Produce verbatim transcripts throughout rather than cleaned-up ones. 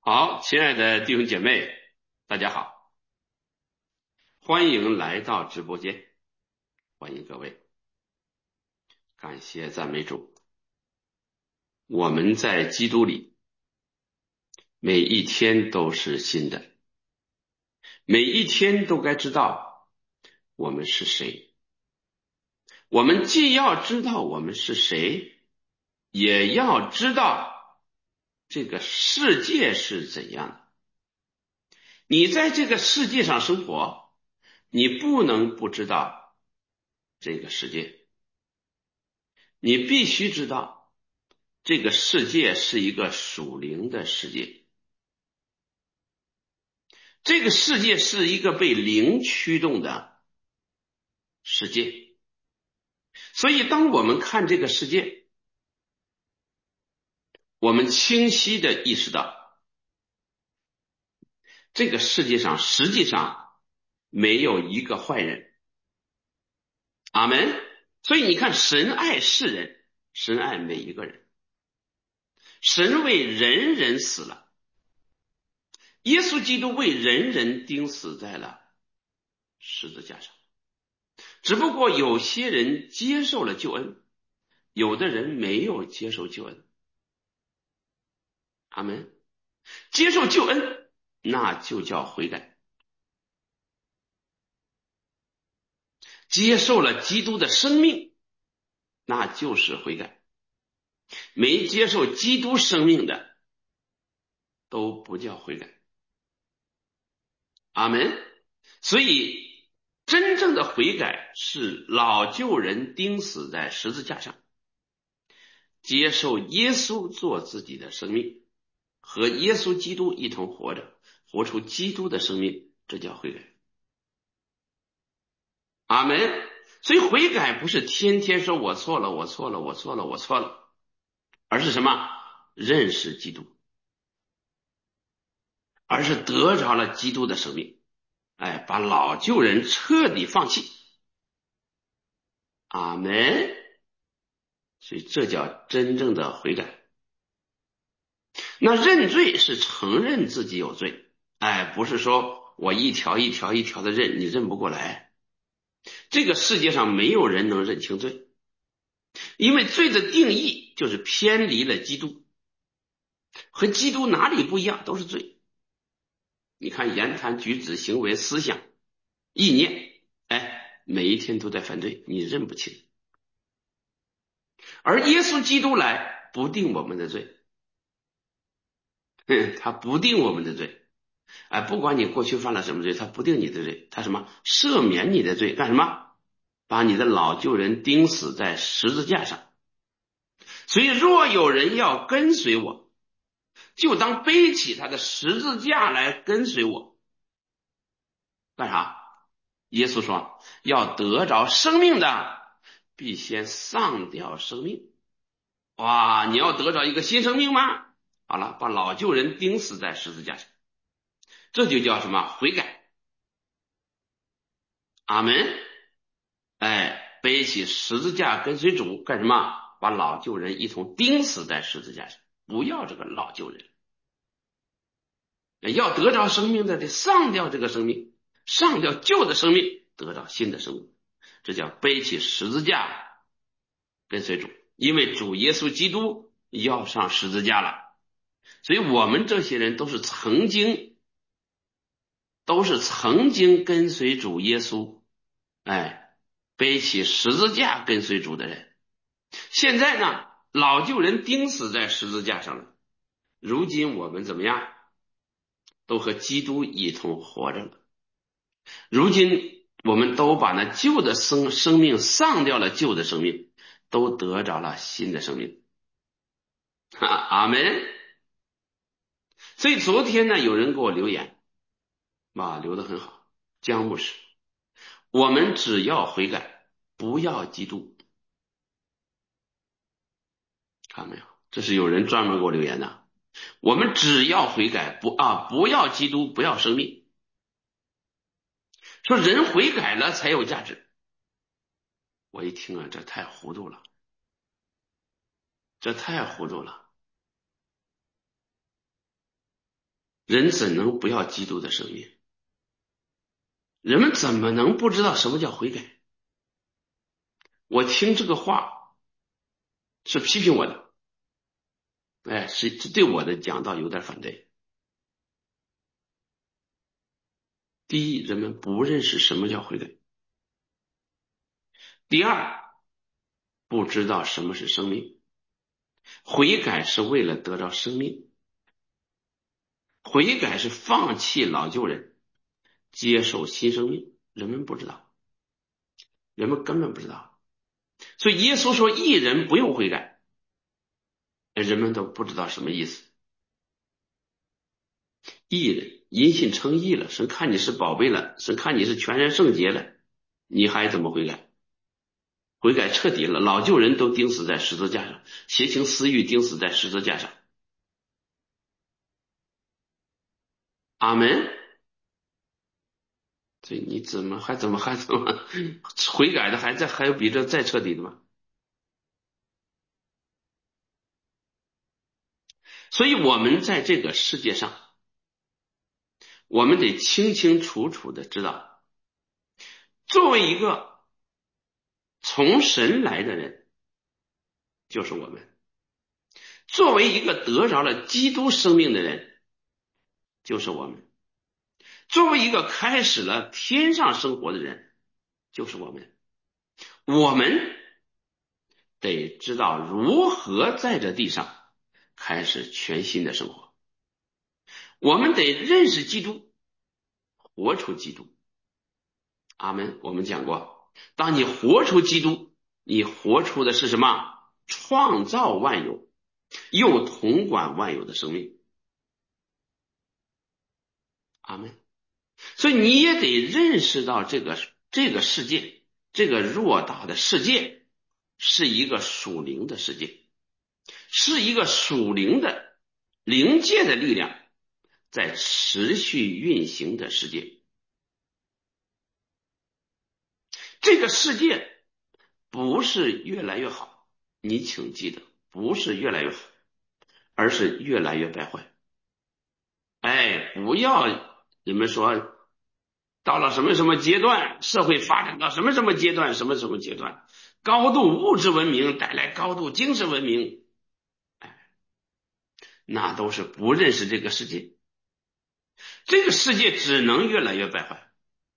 好，亲爱的弟兄姐妹，大家好，欢迎来到直播间，欢迎各位，感谢赞美主。我们在基督里，每一天都是新的，每一天都该知道我们是谁。我们既要知道我们是谁，也要知道这个世界是怎样的。你在这个世界上生活，你不能不知道这个世界。你必须知道，这个世界是一个属灵的世界，这个世界是一个被灵驱动的世界。所以当我们看这个世界，我们清晰地意识到，这个世界上实际上没有一个坏人。阿门。所以你看，神爱世人，神爱每一个人，神为人人死了，耶稣基督为人人钉死在了十字架上。只不过有些人接受了救恩，有的人没有接受救恩。阿门。接受救恩，那就叫悔改。接受了基督的生命，那就是悔改。没接受基督生命的，都不叫悔改。阿门。所以真正的悔改是老旧人钉死在十字架上，接受耶稣做自己的生命，和耶稣基督一同活着，活出基督的生命，这叫悔改。阿门。所以悔改不是天天说我错了，我错了，我错了，我错了，而是什么？认识基督，而是得着了基督的生命，哎，把老旧人彻底放弃。阿门。所以这叫真正的悔改。那认罪是承认自己有罪，哎，不是说我一条一条一条的认，你认不过来。这个世界上没有人能认清罪，因为罪的定义就是偏离了基督，和基督哪里不一样，都是罪。你看言谈举止行为思想意念，哎，每一天都在犯罪，你认不清。而耶稣基督来不定我们的罪，他不定我们的罪，哎，不管你过去犯了什么罪，他不定你的罪，他什么？赦免你的罪，干什么？把你的老旧人钉死在十字架上。所以若有人要跟随我，就当背起他的十字架来跟随我。干啥？耶稣说，要得着生命的，必先丧掉生命。哇，你要得着一个新生命吗？好了，把老旧人钉死在十字架上，这就叫什么？悔改。阿门。哎，背起十字架跟随主干什么？把老旧人一同钉死在十字架上，不要这个老旧人。要得着生命的，得丧掉这个生命，上掉旧的生命，得到新的生命，这叫背起十字架跟随主。因为主耶稣基督要上十字架了，所以我们这些人都是曾经都是曾经跟随主耶稣，哎，背起十字架跟随主的人。现在呢，老旧人钉死在十字架上了，如今我们怎么样？都和基督一同活着了。如今我们都把那旧的生生命丧掉了，旧的生命都得着了新的生命。阿门。所以昨天呢，有人给我留言，啊，留得很好，姜牧师，我们只要悔改，不要基督。看到没有？这是有人专门给我留言的。我们只要悔改，不啊，不要基督，不要生命。说人悔改了才有价值。我一听啊，这太糊涂了，这太糊涂了。 人怎能不要基督的生命？人们怎么能不知道什么叫悔改？我听这个话是批评我的，哎，是是对我的讲道有点反对。第一，人们不认识什么叫悔改；第二，不知道什么是生命。悔改是为了得到生命，悔改是放弃老旧人，接受新生命。人们不知道，人们根本不知道。所以耶稣说义人不用悔改，人们都不知道什么意思。义人因信称义了，神看你是宝贝了，神看你是全然圣洁了，你还怎么悔改？悔改彻底了，老旧人都钉死在十字架上，邪情私欲钉死在十字架上。阿门。所以你怎么还怎么还怎么悔改的还在还有比这再彻底的吗？所以我们在这个世界上，我们得清清楚楚的知道，作为一个从神来的人，就是我们；作为一个得着了基督生命的人，就是我们；作为一个开始了天上生活的人，就是我们。我们得知道如何在这地上开始全新的生活。我们得认识基督，活出基督。阿门。我们讲过，当你活出基督，你活出的是什么？创造万有，又统管万有的生命。阿门。所以你也得认识到这个这个世界，这个偌大的世界是一个属灵的世界，是一个属灵的灵界的力量在持续运行的世界。这个世界不是越来越好，你请记得，不是越来越好，而是越来越败坏。哎，不要你们说到了什么什么阶段，社会发展到什么什么阶段，什么什么阶段，高度物质文明带来高度精神文明，哎，那都是不认识这个世界，这个世界只能越来越败坏。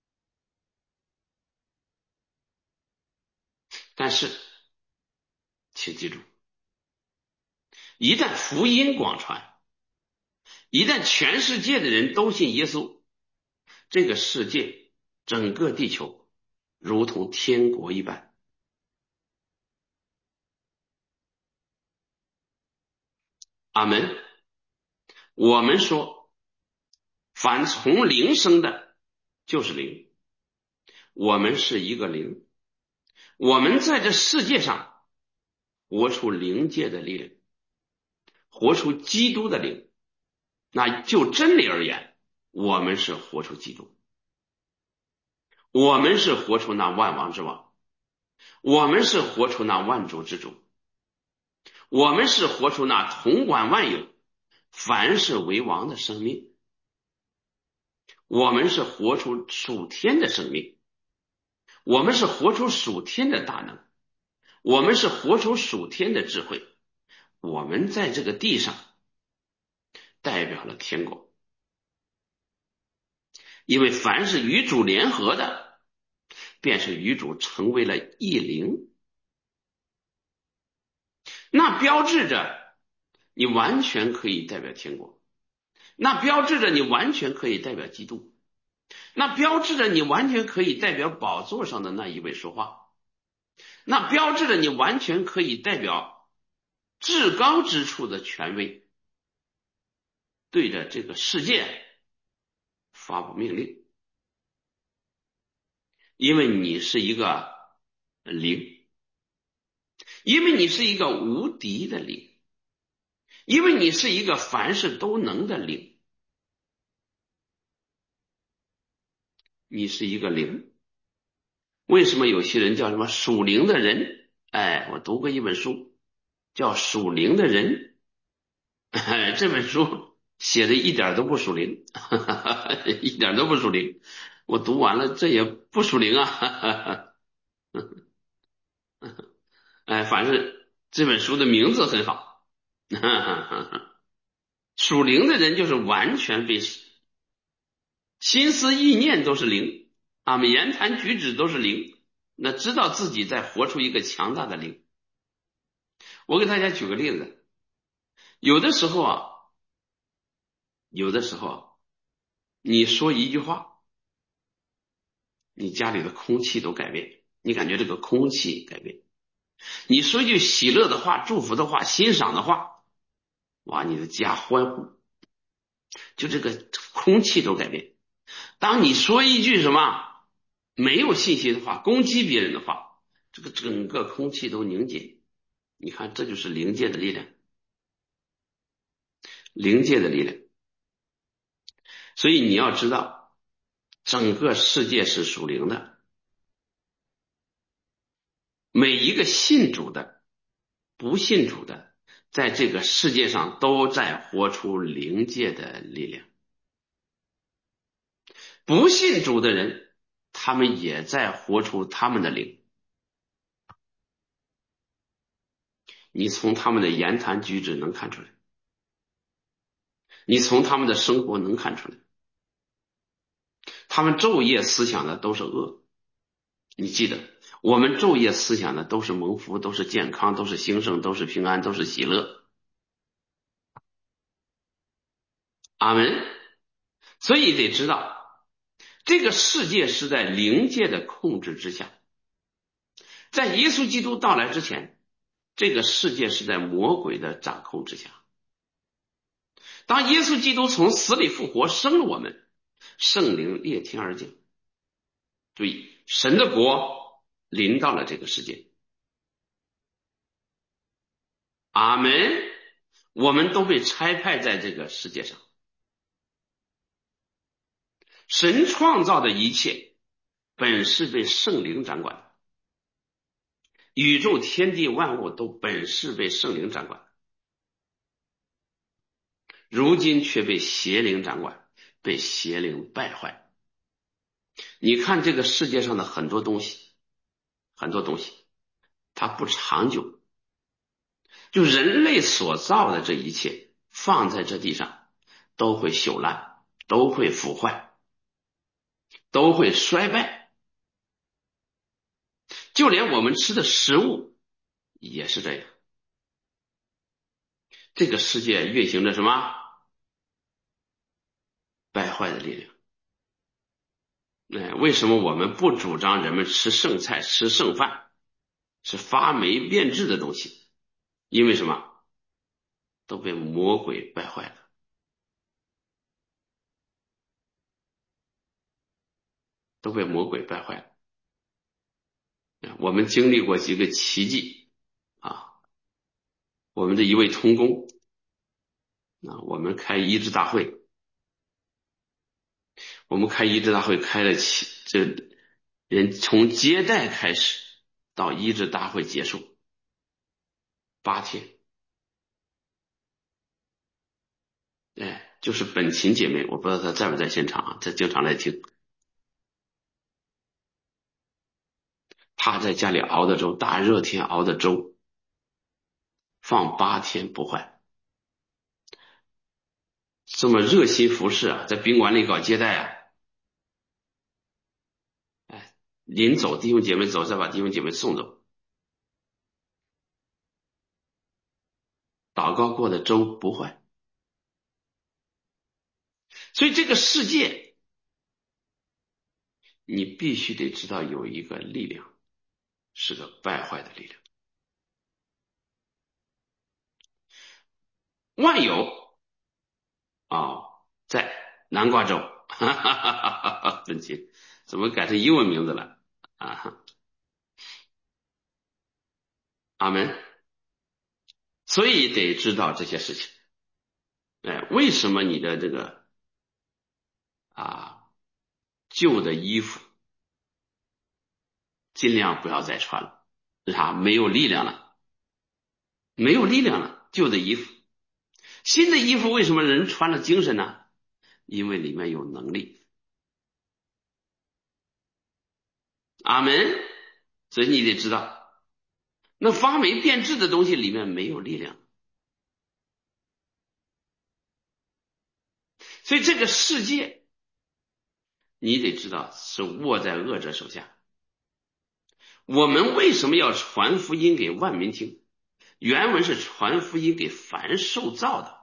但是，请记住，一旦福音广传，一旦全世界的人都信耶稣，这个世界，整个地球如同天国一般。阿门。我们说，凡从灵生的，就是灵。我们是一个灵，我们在这世界上活出灵界的力量，活出基督的灵。那就真理而言，我们是活出基督，我们是活出那万王之王，我们是活出那万主之主，我们是活出那统管万有、凡事为王的生命，我们是活出属天的生命，我们是活出属天的大能，我们是活出属天的智慧。我们在这个地上代表了天国，因为凡是与主联合的，便是与主成为了一灵。那标志着你完全可以代表天国，那标志着你完全可以代表基督，那标志着你完全可以代表宝座上的那一位说话，那标志着你完全可以代表至高之处的权威，对着这个世界发布命令。因为你是一个灵，因为你是一个无敌的灵，因为你是一个凡事都能的灵，你是一个灵。为什么有些人叫什么属灵的人？哎，我读过一本书叫《属灵的人》，哎，这本书写的一点都不属灵，一点都不属灵。我读完了，这也不属灵啊。哎，反正这本书的名字很好。属灵的人就是完全被心思意念都是灵，啊，言谈举止都是灵，那知道自己在活出一个强大的灵。我给大家举个例子，有的时候啊，有的时候啊，你说一句话，你家里的空气都改变，你感觉这个空气改变。你说一句喜乐的话、祝福的话、欣赏的话，哇，你的家欢呼，就这个空气都改变。当你说一句什么没有信心的话，攻击别人的话，这个整个空气都凝结。你看，这就是灵界的力量，灵界的力量。所以你要知道，整个世界是属灵的，每一个信主的、不信主的，在这个世界上都在活出灵界的力量。不信主的人，他们也在活出他们的灵。你从他们的言谈举止能看出来，你从他们的生活能看出来，他们昼夜思想的都是恶。你记得，我们昼夜思想的都是蒙福，都是健康，都是兴盛，都是平安，都是喜乐。阿门。所以得知道，这个世界是在灵界的控制之下。在耶稣基督到来之前，这个世界是在魔鬼的掌控之下。当耶稣基督从死里复活，生了我们，圣灵裂天而降，注意，神的国临到了这个世界。阿门。我们都被差派在这个世界上。神创造的一切本是被圣灵掌管的，宇宙天地万物都本是被圣灵掌管，如今却被邪灵掌管，被邪灵败坏。你看这个世界上的很多东西，很多东西它不长久，就人类所造的这一切放在这地上都会朽烂，都会腐坏，都会衰败。就连我们吃的食物也是这样。这个世界运行着什么败坏的力量？哎，为什么我们不主张人们吃剩菜、吃剩饭，是发霉变质的东西？因为什么？都被魔鬼败坏了，都被魔鬼败坏了。我们经历过几个奇迹啊！我们的一位同工啊，我们开医治大会，我们开医治大会开了七，这人从接待开始到医治大会结束八天。哎，就是本琴姐妹，我不知道她在不在现场啊，她经常来听。她在家里熬的粥，大热天熬的粥，放八天不坏。这么热心服侍啊，在宾馆里搞接待啊，哎，临走弟兄姐妹走，再把弟兄姐妹送走。祷告过的粥不坏。所以这个世界，你必须得知道有一个力量，是个败坏的力量。万有啊、哦，在南瓜州，哈哈哈哈，本期怎么改成英文名字了啊？阿门。所以得知道这些事情。哎，为什么你的这个啊旧的衣服尽量不要再穿了？为啥？没有力量了，没有力量了，旧的衣服。 新的衣服为什么人穿了精神呢？因为里面有能力。阿门。所以你得知道，那发霉变质的东西里面没有力量。所以这个世界你得知道是握在恶者手下。我们为什么要传福音给万民听？原文是传福音给凡受造的。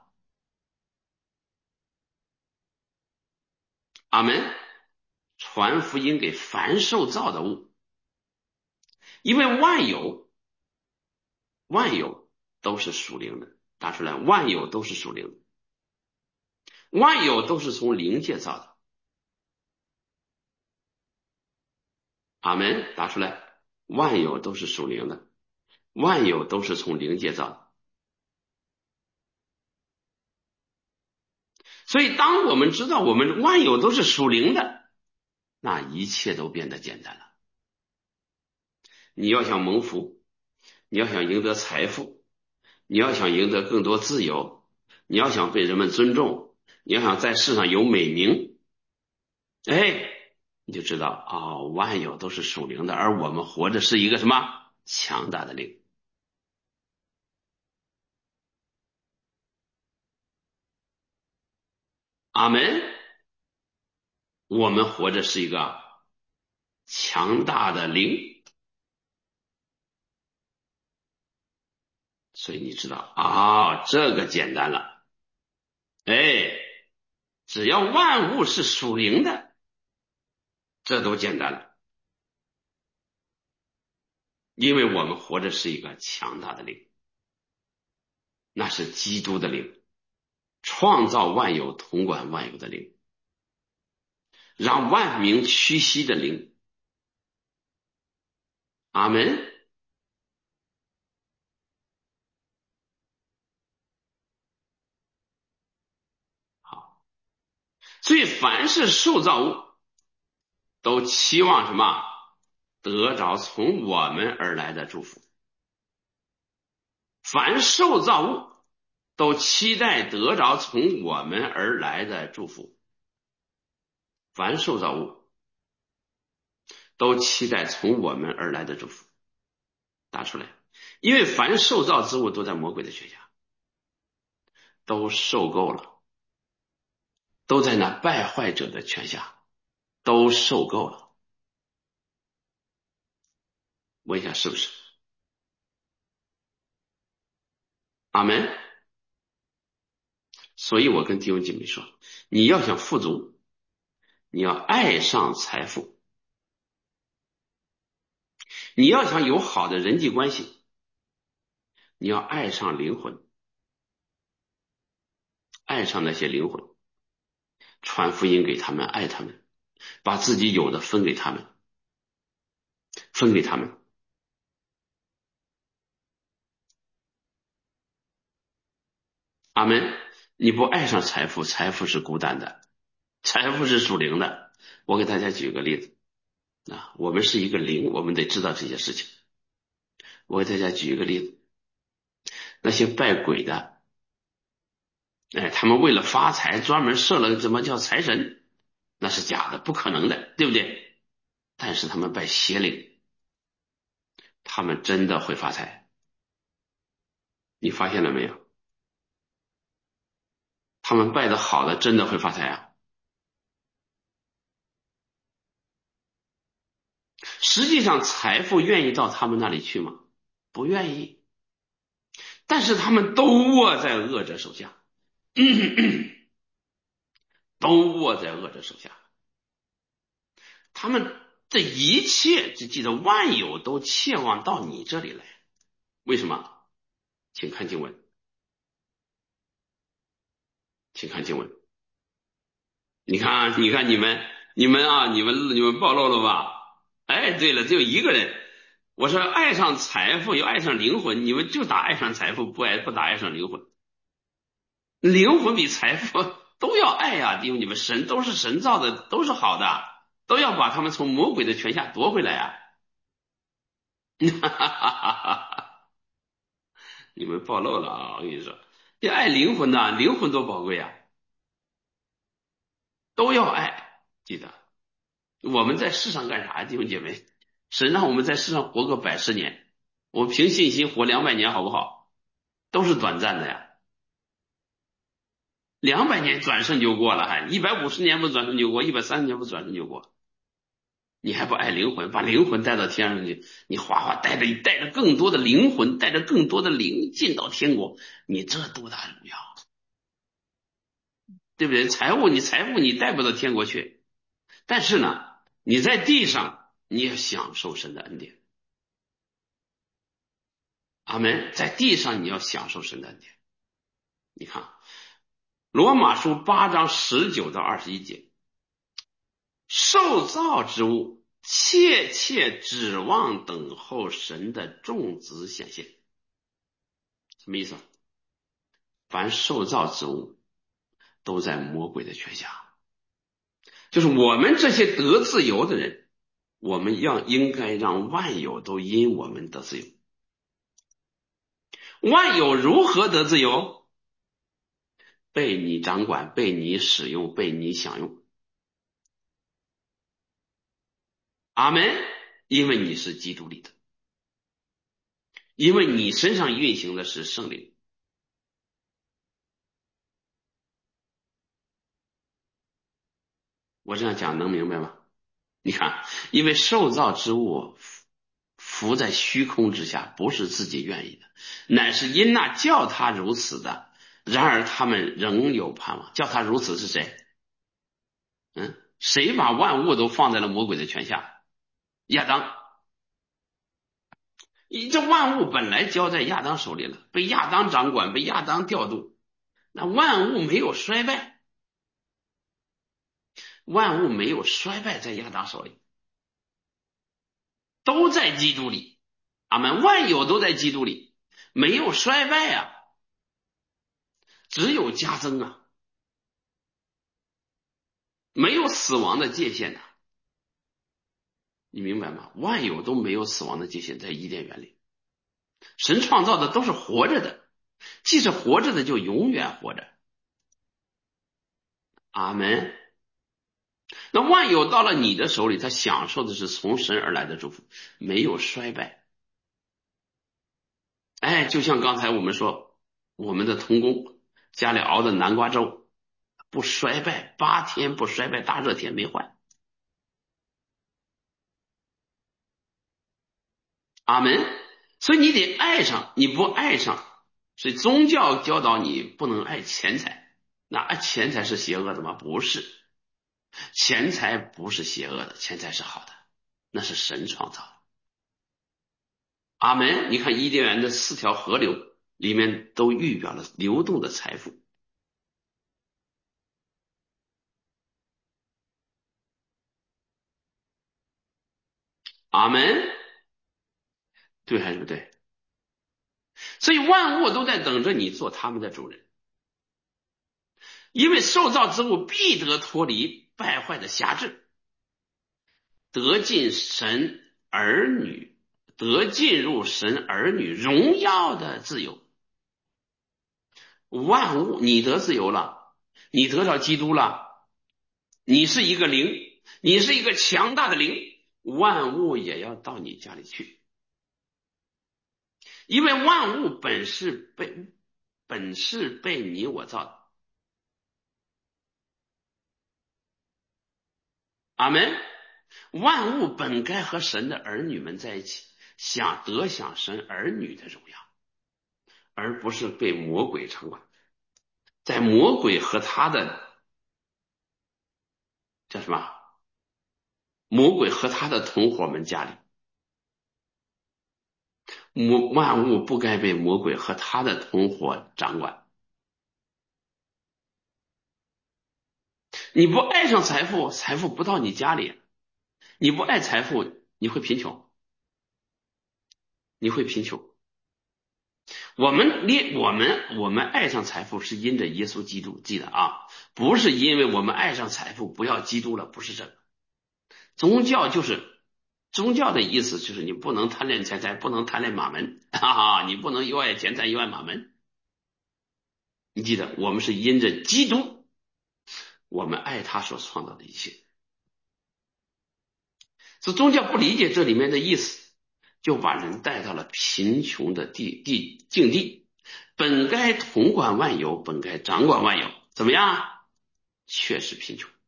阿门。传福音给凡受造的物，因为万有万有都是属灵的，打出来，万有都是属灵的，万有都是从灵界造的。阿门。打出来，万有都是属灵的，万有都是从灵界造的。所以当我们知道我们万有都是属灵的，那一切都变得简单了。你要想蒙福，你要想赢得财富，你要想赢得更多自由，你要想被人们尊重，你要想在世上有美名，哎，你就知道啊、哦，万有都是属灵的，而我们活着是一个什么强大的灵。阿门。我们活着是一个强大的灵。所以你知道啊、哦，这个简单了。哎，只要万物是属灵的，这都简单了。因为我们活着是一个强大的灵，那是基督的灵，创造万有、统管万有的灵，让万民屈膝的灵。阿门。好，所以凡是受造物都期望什么？得着从我们而来的祝福。凡受造物都期待得着从我们而来的祝福。凡受造物都期待从我们而来的祝福。打出来，因为凡受造之物都在魔鬼的权下，都受够了，都在那败坏者的权下，都受够了。问一下是不是？阿门。所以我跟弟兄姐妹说，你要想富足，你要爱上财富，你要想有好的人际关系，你要爱上灵魂，爱上那些灵魂，传福音给他们，爱他们，把自己有的分给他们，分给他们。阿门。你不爱上财富，财富是孤单的，财富是属灵的。我给大家举个例子啊，我们是一个灵，我们得知道这些事情。我给大家举一个例子，那些拜鬼的，哎，他们为了发财，专门设了个什么叫财神，那是假的，不可能的，对不对？但是他们拜邪灵，他们真的会发财。你发现了没有？他们拜的好的，真的会发财啊。实际上，财富愿意到他们那里去吗？不愿意。但是他们都握在恶者手下，都握在恶者手下。他们这一切，只记得万有都切望到你这里来。为什么？请看经文，请看经文。你看啊，你看你们，你们啊，你们你们暴露了吧？哎，对了，只有一个人。我说爱上财富又爱上灵魂，你们就打爱上财富，不爱不打爱上灵魂。灵魂比财富都要爱呀、啊，因为你们神都是神造的，都是好的，都要把他们从魔鬼的权下夺回来啊！哈哈哈哈哈！你们暴露了啊！我跟你说， 要爱灵魂呐，灵魂多宝贵啊，都要爱。记得我们在世上干啥，弟兄姐妹？神让我们在世上活个百十年，我凭信心活两百年，好不好？都是短暂的呀。两百年转瞬就过了，还一百五十年不转瞬就过，一百三十年不转瞬就过。你还不爱灵魂，把灵魂带到天上去，你哗哗带着带着更多的灵魂，带着更多的灵进到天国，你这多大荣耀，对不对？财物你财富你带不到天国去，但是呢，你在地上你也享受神的恩典。阿门。在地上你要享受神的恩典。你看罗马书八章十九到二十一节，受造之物切切指望等候神的众子显现。什么意思？凡受造之物都在魔鬼的权下，就是我们这些得自由的人，我们要应该让万有都因我们得自由。万有如何得自由？被你掌管，被你使用，被你享用。阿门。因为你是基督里的，因为你身上运行的是圣灵。我这样讲能明白吗？你看，因为受造之物浮在虚空之下，不是自己愿意的，乃是因那叫他如此的。然而他们仍有盼望。叫他如此是谁？嗯，谁把万物都放在了魔鬼的权下？亚当。这万物本来交在亚当手里了，被亚当掌管，被亚当调度，那万物没有衰败，万物没有衰败在亚当手里，都在基督里。阿们，万有都在基督里，没有衰败啊，只有加增啊，没有死亡的界限啊，你明白吗？万有都没有死亡的界限，在伊甸园里，神创造的都是活着的，既是活着的就永远活着。阿门。那万有到了你的手里，他享受的是从神而来的祝福，没有衰败。哎，就像刚才我们说，我们的童工家里熬的南瓜粥不衰败，八天不衰败，大热天没坏。阿门。所以你得爱上，你不爱上，所以宗教教导你不能爱钱财。那爱钱财是邪恶的吗？不是，钱财不是邪恶的，钱财是好的，那是神创造的。阿门。你看伊甸园的四条河流里面都预表了流动的财富。阿门。对还是不对？所以万物都在等着你做他们的主人，因为受造之物必得脱离败坏的辖制，得进神儿女，得进入神儿女荣耀的自由。万物你得自由了，你得到基督了，你是一个灵，你是一个强大的灵，万物也要到你家里去，因为万物本是被本是被你我造的。阿门。万物本该和神的儿女们在一起，想得享神儿女的荣耀，而不是被魔鬼掌管。在魔鬼和他的叫什么？魔鬼和他的同伙们家里，魔万物不该被魔鬼和他的同伙掌管。你不爱上财富，财富不到你家里；你不爱财富，你会贫穷，你会贫穷。我们列我们我们爱上财富是因着耶稣基督，记得啊，不是因为我们爱上财富不要基督了，不是这个。宗教就是宗教的意思，就是你不能贪恋钱财，不能贪恋马门，哈哈，你不能又爱钱财又爱马门。 你记得，我们是因着基督，我们爱他所创造的一切。这宗教不理解这里面的意思，就把人带到了贫穷的地地境地。本该统管万有，本该掌管万有，怎么样？确实贫穷。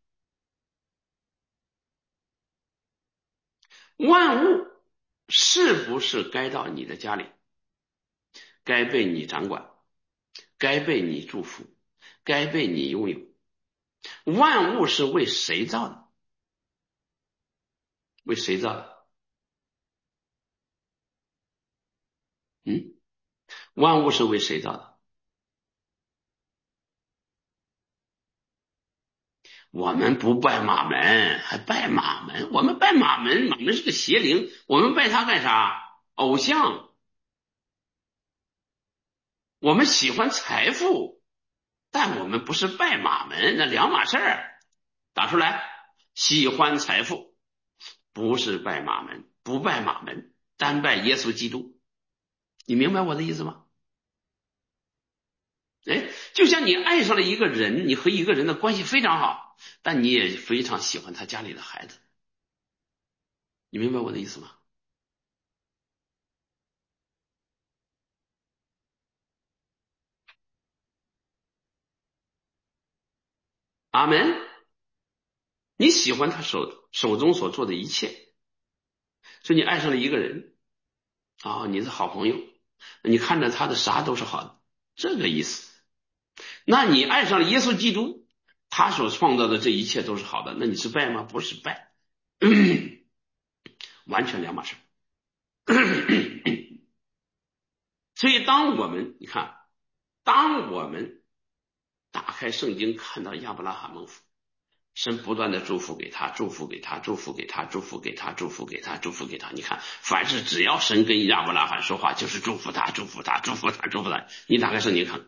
万物是不是该到你的家里，该被你掌管，该被你祝福，该被你拥有？万物是为谁造的？为谁造的？嗯，万物是为谁造的？我们不拜马门，还拜马门？我们拜马门，马门是个邪灵，我们拜他干啥？偶像。我们喜欢财富，但我们不是拜马门，那两码事儿。打出来，喜欢财富，不是拜马门，不拜马门，单拜耶稣基督。你明白我的意思吗？哎，就像你爱上了一个人，你和一个人的关系非常好，但你也非常喜欢他家里的孩子。你明白我的意思吗？阿门。你喜欢他手手中所做的一切，所以你爱上了一个人啊，你是好朋友，你看着他的啥都是好的，这个意思。那你爱上了耶稣基督，他所创造的这一切都是好的，那你是拜吗？不是拜，完全两码事。所以当我们你看，当我们打开圣经看到亚伯拉罕蒙福，神不断的祝福给他，祝福给他，祝福给他，祝福给他，祝福给他，祝福给他。你看，凡是只要神跟亚伯拉罕说话，就是祝福他，祝福他，祝福他，祝福他。你打开圣经看，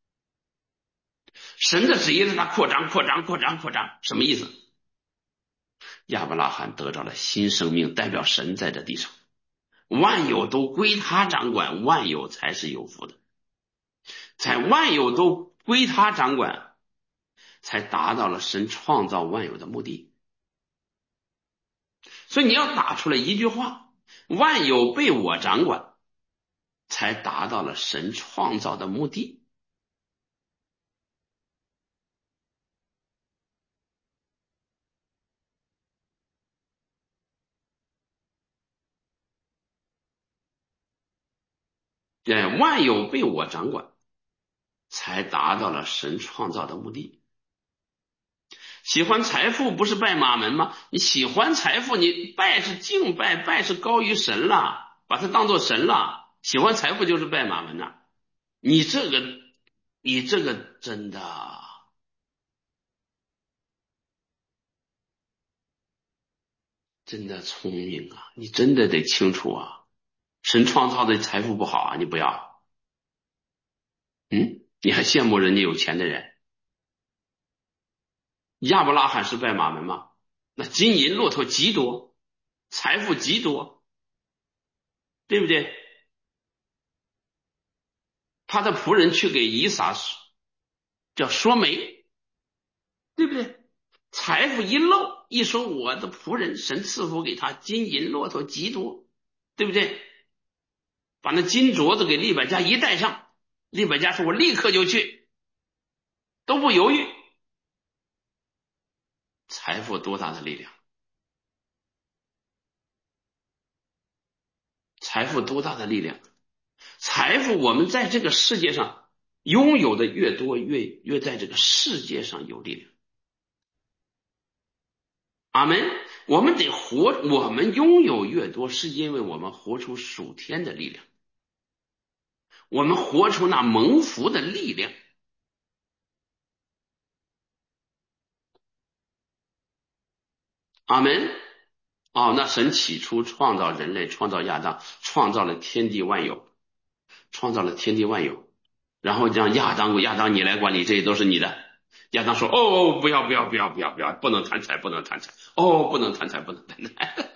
神的旨意让他扩张，扩张，扩张，扩张，什么意思？亚伯拉罕得到了新生命，代表神在这地上，万有都归他掌管，万有才是有福的。在万有都归他掌管，才达到了神创造万有的目的。所以你要打出来一句话，万有被我掌管，才达到了神创造的目的。哎，万有被我掌管，才达到了神创造的目的。喜欢财富不是拜马门吗？你喜欢财富，你拜是敬拜，拜是高于神了，把它当做神了。喜欢财富就是拜马门呐、你这个，你这个真的真的聪明啊！你真的得清楚啊，神创造的财富不好啊，你不要。嗯，你还羡慕人家有钱的人？亚伯拉罕是拜马门吗？那金银骆驼极多，财富极多，对不对？他的仆人去给以撒叫说媒，对不对？财富一漏，一说我的仆人神赐福给他金银骆驼极多，对不对？把那金镯子给利百加一戴上，利百加说我立刻就去，都不犹豫。财富多大的力量？财富多大的力量？财富我们在这个世界上拥有的越多，越越在这个世界上有力量。阿门。我们得活，我们拥有越多，是因为我们活出属天的力量，我们活出那蒙福的力量。阿门。哦，那神起初创造人类，创造亚当，创造了天地万有，创造了天地万有，然后让亚当，亚当你来管理，这些都是你的。亚当说：“哦，不要不要不要不要不要，不能贪财，不能贪财，哦，不能贪财，不能贪财。”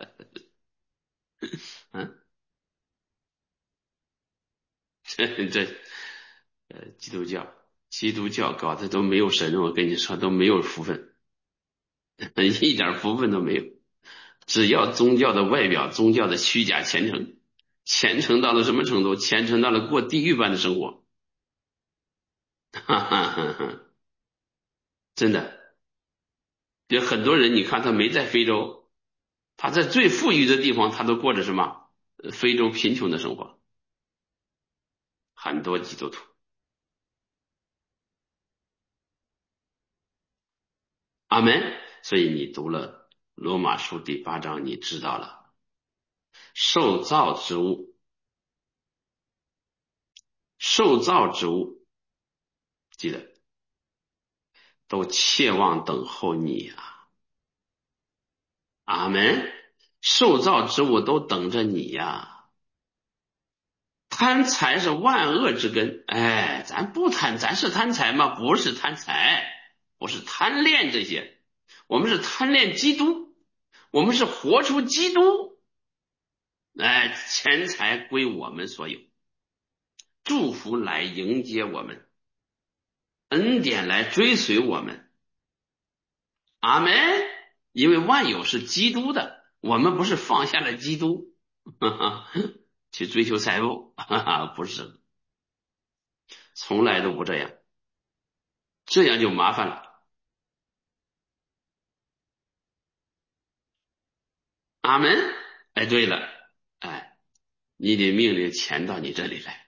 嗯，这这呃，基督教基督教搞的都没有神，我跟你说都没有福分，一点福分都没有。只要宗教的外表，宗教的虚假虔诚，虔诚到了什么程度？虔诚到了过地狱般的生活，哈哈哈哈，真的。有很多人，你看他没在非洲，他在最富裕的地方，他都过着什么呃非洲贫穷的生活。很多基督徒，阿门。所以你读了罗马书第八章，你知道了，受造之物，受造之物，记得都切望等候你啊，阿门。受造之物都等着你呀。贪财是万恶之根，哎，咱不贪，咱是贪财吗？不是贪财，不是贪恋这些，我们是贪恋基督，我们是活出基督。哎，钱财归我们所有，祝福来迎接我们，恩典来追随我们，阿门。因为万有是基督的，我们不是放下了基督，哈哈，去追求财富，哈哈，不是，从来都不这样，这样就麻烦了。阿门。哎，对了，哎，你得命令钱到你这里来。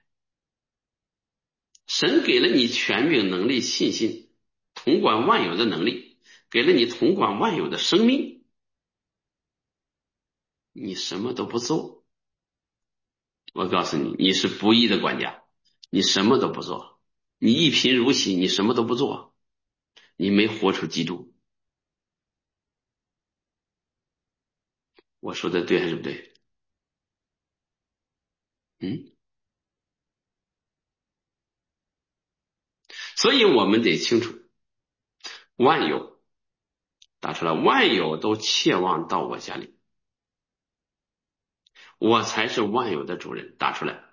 神给了你权柄、能力、信心，统管万有的能力，给了你统管万有的生命，你什么都不做，我告诉你，你是不义的管家，你什么都不做，你一贫如洗，你什么都不做，你没活出基督。我说的对还是不对？嗯，所以我们得清楚，万有打出来，万有都切望到我家里，我才是万有的主人。打出来，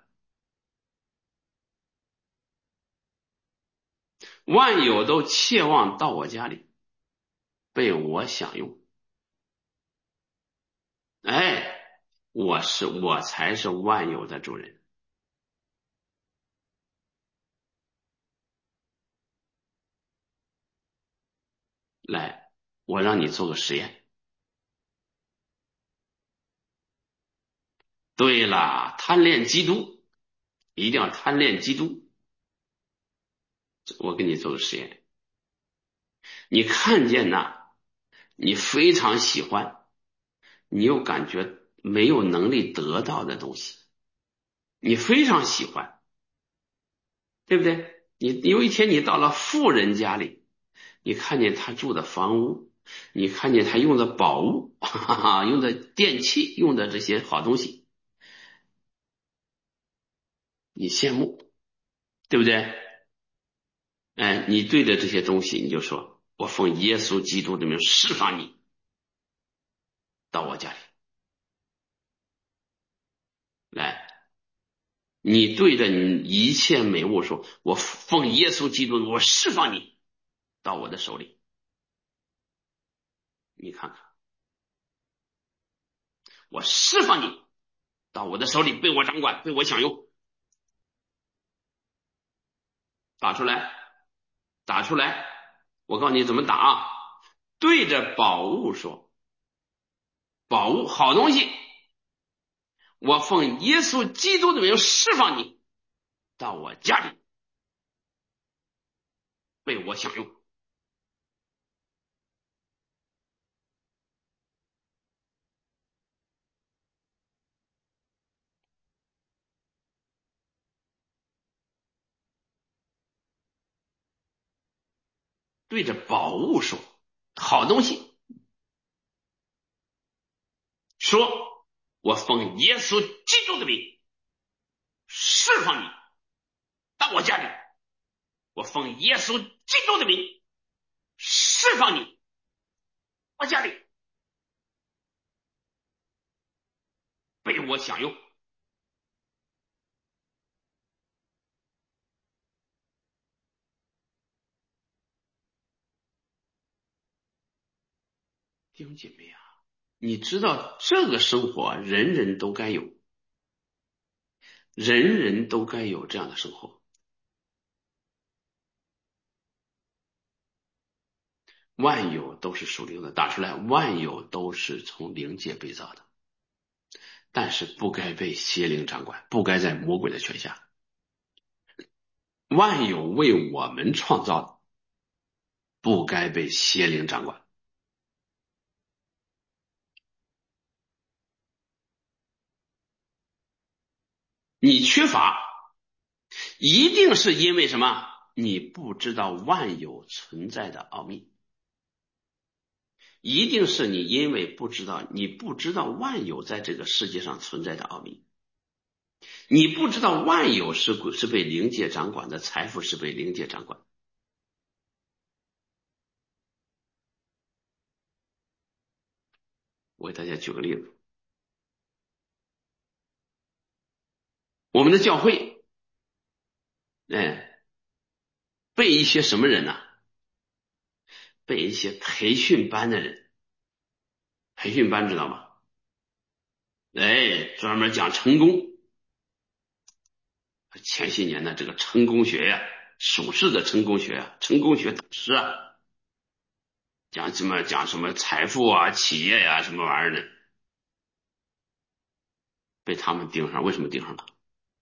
万有都切望到我家里，被我享用。哎，我是我才是万有的主人。来，我让你做个实验。对了，贪恋基督，一定要贪恋基督。我给你做个实验，你看见那，你非常喜欢，你又感觉没有能力得到的东西，你非常喜欢，对不对？你有一天你到了富人家里，你看见他住的房屋，你看见他用的宝物，哈哈，用的电器，用的这些好东西，你羡慕，对不对？哎，你对着这些东西，你就说：我奉耶稣基督的名释放你到我家里来。你对着你一切美物说：我奉耶稣基督，我释放你到我的手里。你看看，我释放你到我的手里，被我掌管，被我享用。打出来，打出来！我告诉你怎么打啊！对着宝物说：宝物，好东西，我奉耶稣基督的名释放你到我家里，被我享用。对着宝物说：好东西，说我奉耶稣基督的名释放你到我家里，我奉耶稣基督的名释放你我家里，被我享用。 弟兄姐妹啊，你知道这个生活人人都该有，人人都该有这样的生活。万有都是属灵的，打出来，万有都是从灵界被造的，但是不该被邪灵掌管，不该在魔鬼的权下。万有为我们创造的，不该被邪灵掌管。你缺乏，一定是因为什么？你不知道万有存在的奥秘，一定是你因为不知道，你不知道万有在这个世界上存在的奥秘，你不知道万有是是被灵界掌管的，财富是被灵界掌管。我给大家举个例子，我们的教会，哎，被一些什么人呢、啊？被一些培训班的人，培训班知道吗？哎，专门讲成功。前些年的这个成功学呀、啊，属世的成功学啊，成功学导师啊，讲什么讲什么财富啊、企业呀、啊、什么玩意儿的，被他们盯上。为什么盯上了？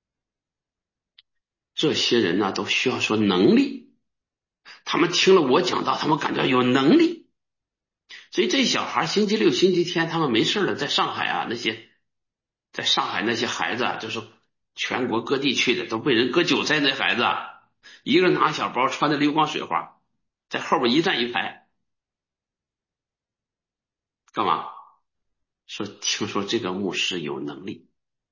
这些人呢，都需要说能力。他们听了我讲道，他们感到有能力。所以这小孩星期六、星期天他们没事了，在上海啊，那些在上海那些孩子啊，就是全国各地去的，都被人割韭菜。那孩子啊，一个拿小包，穿的流光水花，在后边一站一排，干嘛？说听说这个牧师有能力。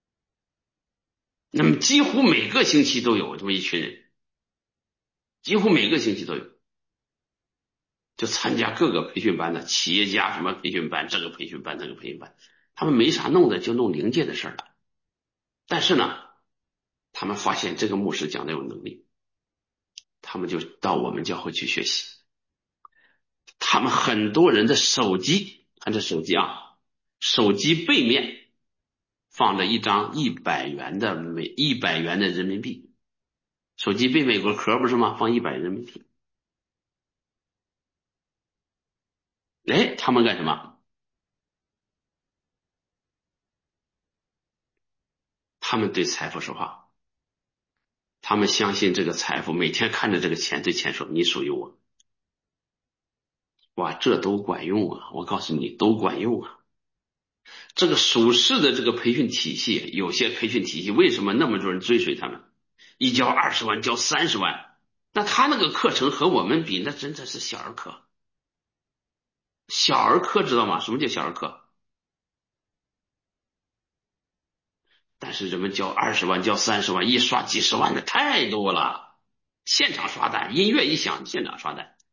那么几乎每个星期都有这么一群人，几乎每个星期都有，就参加各个培训班的企业家什么培训班，这个培训班那个培训班，他们没啥弄的，就弄灵界的事儿了。但是呢，他们发现这个牧师讲的有能力，他们就到我们教会去学习。他们很多人的手机，看这手机啊，手机背面放着一张一百元的美一百元的人民币，手机背面有个壳不是吗？放一百人民币。哎，他们干什么？他们对财富说话，他们相信这个财富，每天看着这个钱，对钱说你属于我。哇，这都管用啊！我告诉你，都管用啊！这个属世的这个培训体系，有些培训体系为什么那么多人追随他们？一交二十万，交三十万，那他那个课程和我们比，那真的是小儿科。小儿科知道吗？什么叫小儿科？但是人们交二十万，交三十万，一刷几十万的太多了。现场刷单，音乐一响，现场刷单。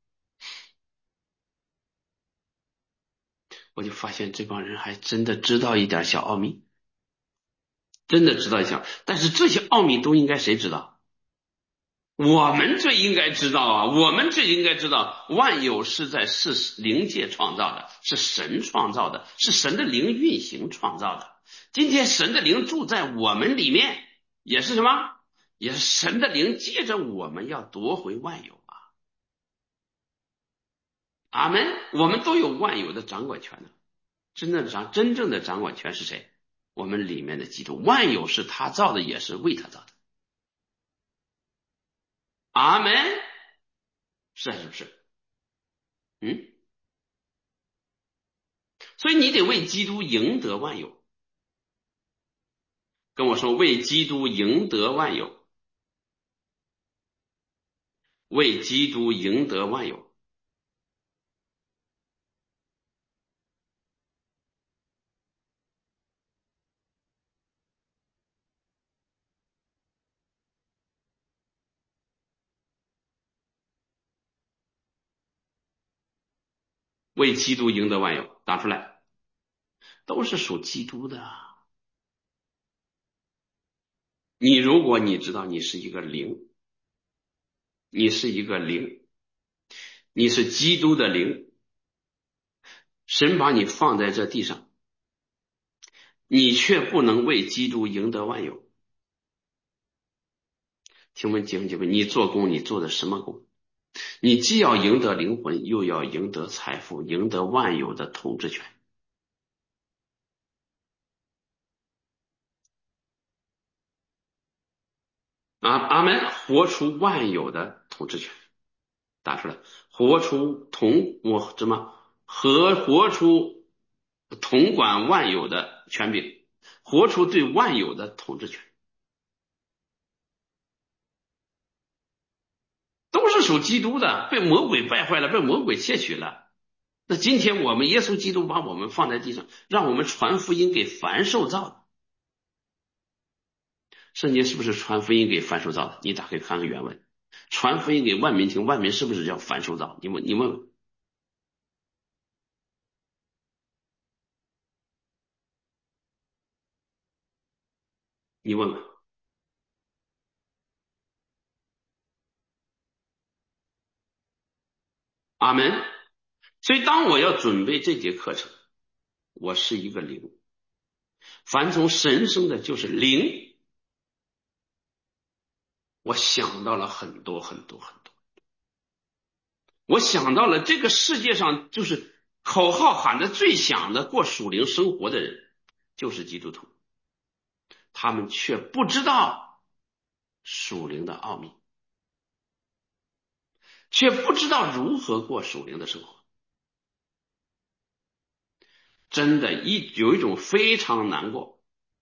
我就发现这帮人还真的知道一点小奥秘，真的知道一下。但是这些奥秘都应该谁知道？我们最应该知道啊！我们最应该知道，万有是在是灵界创造的，是神创造的，是神的灵运行创造的。今天神的灵住在我们里面，也是什么？也是神的灵借着我们要夺回万有啊！阿门！我们都有万有的掌管权的。真正的掌真正的掌管权是谁？我们里面的基督。万有是他造的，也是为他造的。阿门。是还是不是？嗯。所以你得为基督赢得万有。跟我说，为基督赢得万有，为基督赢得万有，为基督赢得万有，打出来，都是属基督的。你如果你知道你是一个灵，你是一个灵，你是基督的灵， 神把你放在这地上，你却不能为基督赢得万有。请问弟兄姐妹，你做工你做的什么工？你既要赢得灵魂，又要赢得财富，赢得万有的统治权。阿阿门，活出万有的统治权，打出来，活出统我什么和活出统管万有的权柄，活出对万有的统治权，都是属基督的，被魔鬼败坏了，被魔鬼窃取了。那今天我们耶稣基督把我们放在地上，让我们传福音给凡受造的。圣经是不是传福音给凡受造的？你打开看看原文，传福音给万民听，万民是不是叫凡受造？你问你问问，你问问，阿门。所以当我要准备这节课程，我是一个灵，凡从神生的就是灵。我想到了很多很多很多，我想到了这个世界上就是口号喊得最响的过属灵生活的人，就是基督徒，他们却不知道属灵的奥秘，却不知道如何过属灵的生活。真的一有一种非常难过、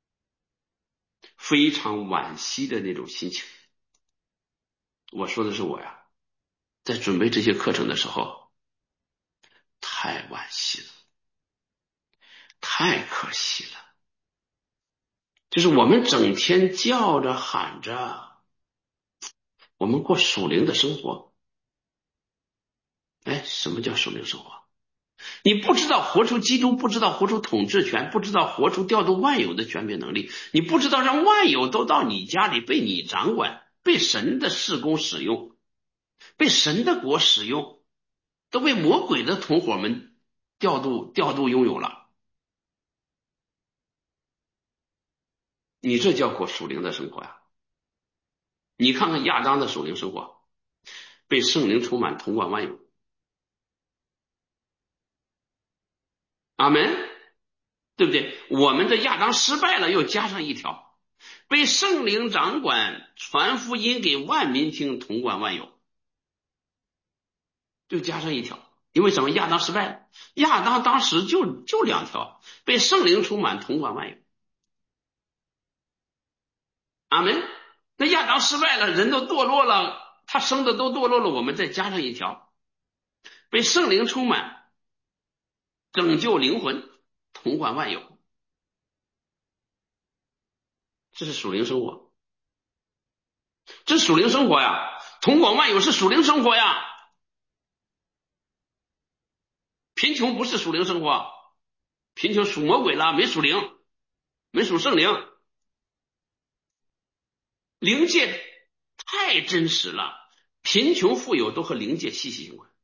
非常惋惜的那种心情。我说的是我呀，在准备这些课程的时候，太惋惜了，太可惜了。就是我们整天叫着喊着，我们过属灵的生活。哎，什么叫属灵生活？你不知道活出基督，不知道活出统治权，不知道活出调度万有的权柄能力，你不知道让万有都到你家里被你掌管，被神的事工使用，被神的国使用，都被魔鬼的同伙们调度调度拥有了。你这叫过属灵的生活呀？你看看亚当的属灵生活，被圣灵充满，统管万有。阿门，对不对？我们的亚当失败了，又加上一条，被圣灵掌管，传福音给万民听，统管万有，就加上一条。因为什么？亚当失败了，亚当当时就就两条，被圣灵充满，统管万有。阿门。那亚当失败了，人都堕落了，他生的都堕落了，我们再加上一条，被圣灵充满，拯救灵魂，统管万有。这是属灵生活，这是属灵生活呀，统管万有是属灵生活呀。贫穷不是属灵生活，贫穷属魔鬼了，没属灵，没属圣灵。灵界太真实了，贫穷富有都和灵界息息相关。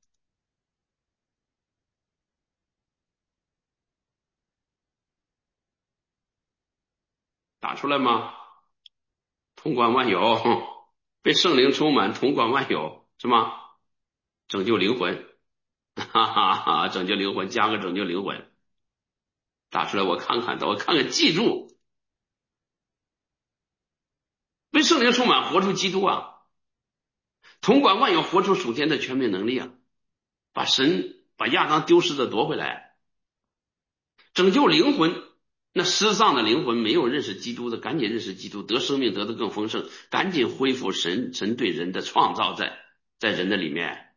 打出来吗？统管万有，被圣灵充满，统管万有，是吗？拯救灵魂，哈哈哈，拯救灵魂，加个拯救灵魂，打出来我看看，我看看，记住，被圣灵充满，活出基督啊，统管万有，活出属天的全面能力啊，把神把亚当丢失的夺回来，拯救灵魂。那失丧的灵魂没有认识基督的，赶紧认识基督，得生命得得更丰盛，赶紧恢复神神对人的创造在在人的里面。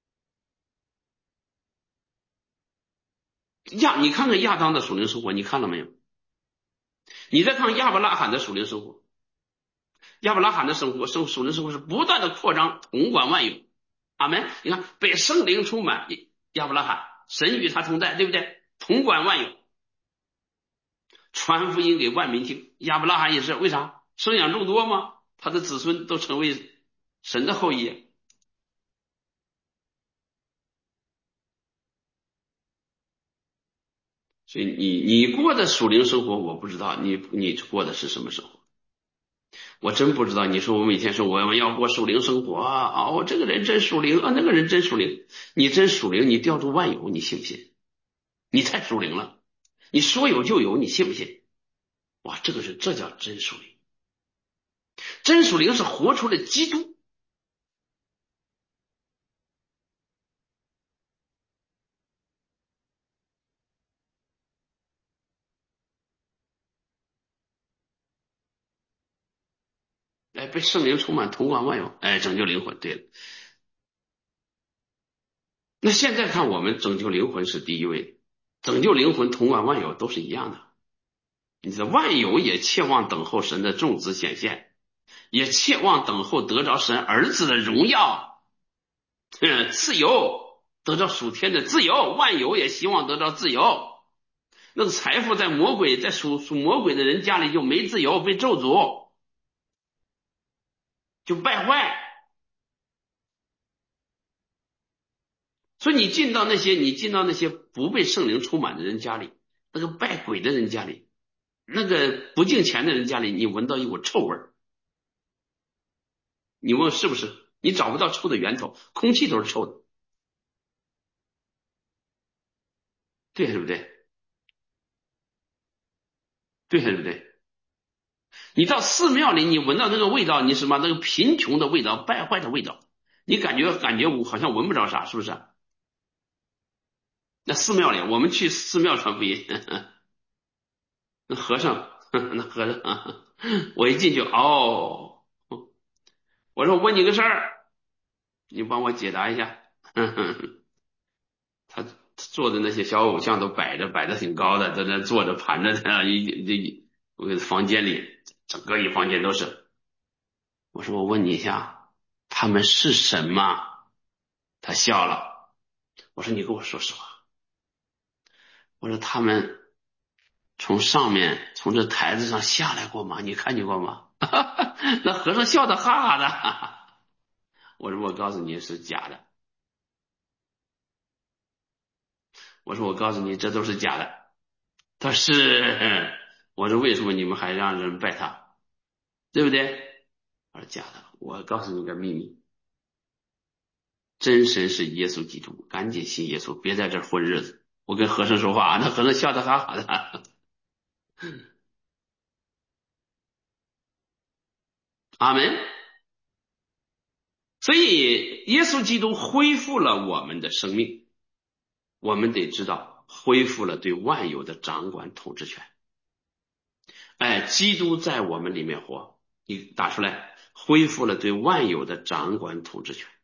亚，你看看亚当的属灵生活，你看了没有？你再看亚伯拉罕的属灵生活，亚伯拉罕的生活生属灵生活是不断的扩张，统管万有。阿门。你看被圣灵充满，亚伯拉罕神与他同在，对不对？统管万有，传福音给万民听。亚伯拉罕也是，为啥？生养众多吗？他的子孙都成为神的后裔。 所以你你过的属灵生活，我不知道你你过的是什么生活，我真不知道。你说我每天说我们要过属灵生活啊，我、哦、这个人真属灵啊，那个人真属灵，你真属灵，你吊住万有，你信不信？你太属灵了，你说有就有，你信不信？哇，这个是这叫真属灵，真属灵是活出了基督。哎，被圣灵充满，统管万有，哎，拯救灵魂。对了，那现在看我们拯救灵魂是第一位的，拯救灵魂、统管万有都是一样的。你的万有也切望等候神的众子显现，也切望等候得着神儿子的荣耀，嗯，自由，得着属天的自由，万有也希望得着自由。那个财富在魔鬼在属属魔鬼的人家里就没自由，被咒诅，就败坏。所以你进到那些你进到那些不被圣灵充满的人家里，那个拜鬼的人家里，那个不敬钱的人家里，你闻到一股臭味儿，你问是不是？你找不到臭的源头，空气都是臭的，对还是不对？对还是不对？你到寺庙里，你闻到那个味道，你什么那个贫穷的味道、败坏的味道，你感觉感觉我好像闻不着啥，是不是？那寺庙里，我们去寺庙传福音，那和尚，那和尚，我一进去，哦，我说我问你个事儿，你帮我解答一下。他做的那些小偶像都摆着，摆的挺高的，在那坐着盘着的，一一一房间里，整个一房间都是。我说我问你一下，他们是神吗？他笑了。我说你跟我说实话。我说他们从上面从这台子上下来过吗？你看见过吗？那和尚笑得哈哈的。我说我告诉你是假的。我说我告诉你这都是假的。他说是。我说为什么你们还让人拜他？对不对？我说假的。我告诉你个秘密，真神是耶稣基督，赶紧信耶稣，别在这混日子。我跟和尚说话，那和尚笑得哈哈的。阿门。所以耶稣基督恢复了我们的生命，我们得知道恢复了对万有的掌管统治权。哎，基督在我们里面活，你打出来，恢复了对万有的掌管统治权。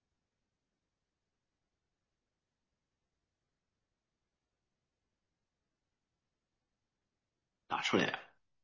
打出来啊，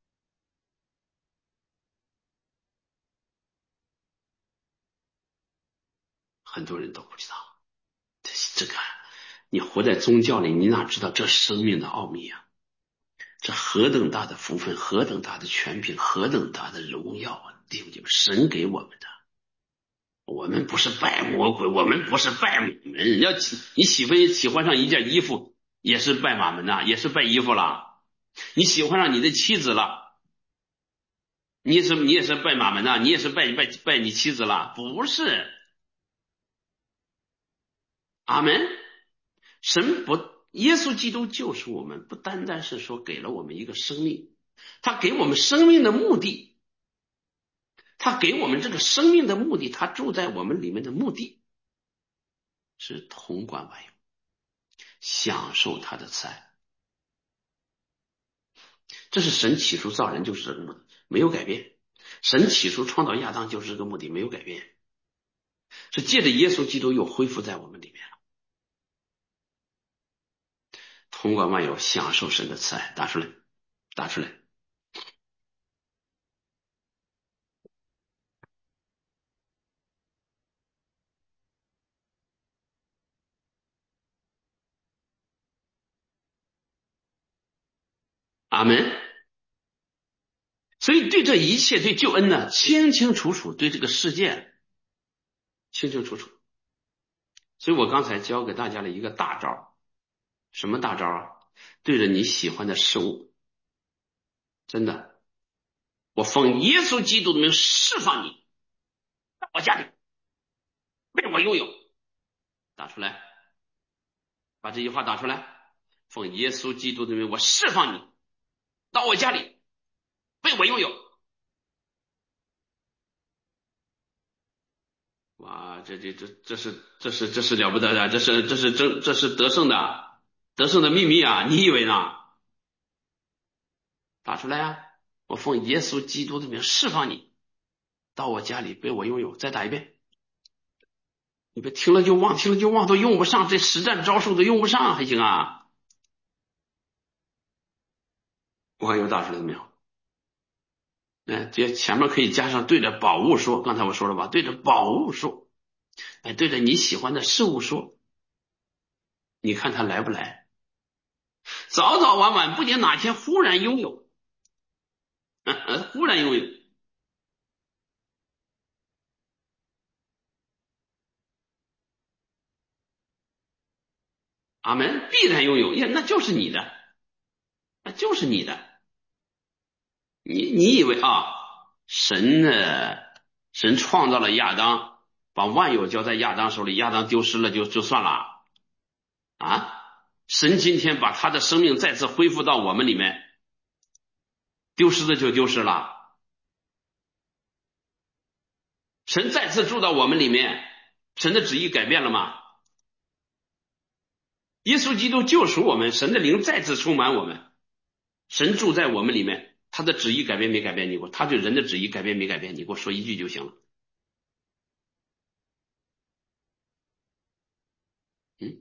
很多人都不知道。这个你活在宗教里，你哪知道这生命的奥秘啊？这何等大的福分，何等大的权柄，何等大的荣耀啊！弟兄姐妹，神给我们的。我们不是拜魔鬼，我们不是拜马门。要你喜欢喜欢上一件衣服，也是拜马门呐，也是拜衣服了。你喜欢上你的妻子了，你也是你也是拜马门呐，你也是拜拜拜你妻子了，不是？阿门。神不，耶稣基督就是我们，不单单是说给了我们一个生命，他给我们生命的目的，他给我们这个生命的目的，他住在我们里面的目的是统管万有，享受他的慈爱。这是神起初造人就是这个目的，没有改变。神起初创造亚当就是这个目的，没有改变。是借着耶稣基督又恢复在我们里面了，统管万有，享受神的慈爱。打出来，打出来。阿门。所以对这一切，对救恩呢，清清楚楚，对这个世界清清楚楚。所以我刚才教给大家了一个大招，什么大招啊？ 对着你喜欢的事物，真的，我奉耶稣基督的名释放你到我家里，被我拥有。打出来，把这句话打出来。奉耶稣基督的名，我释放你到我家里，被我拥有。哇，这这这这是这是这是了不得的，这是这是这这是得胜的得胜的秘密啊！你以为呢？打出来啊！我奉耶稣基督的名释放你到我家里，被我拥有。再打一遍。你别听了就忘，听了就忘，都用不上，这实战招数都用不上，还行啊？我看有打出来没有？哎，这前面可以加上对着宝物说，刚才我说了吧，对着宝物说，哎，对着你喜欢的事物说，你看他来不来？早早晚晚，不仅哪天忽然拥有，忽然拥有，阿门，必然拥有，呀，那就是你的，那就是你的。你你以为啊，神呢？神创造了亚当，把万有交在亚当手里，亚当丢失了就就算了啊？神今天把他的生命再次恢复到我们里面，丢失的就丢失了。神再次住到我们里面，神的旨意改变了吗？耶稣基督救赎我们，神的灵再次充满我们，神住在我们里面，他的旨意改变没改变？你给我，他对人的旨意改变没改变？你给我说一句就行了。嗯，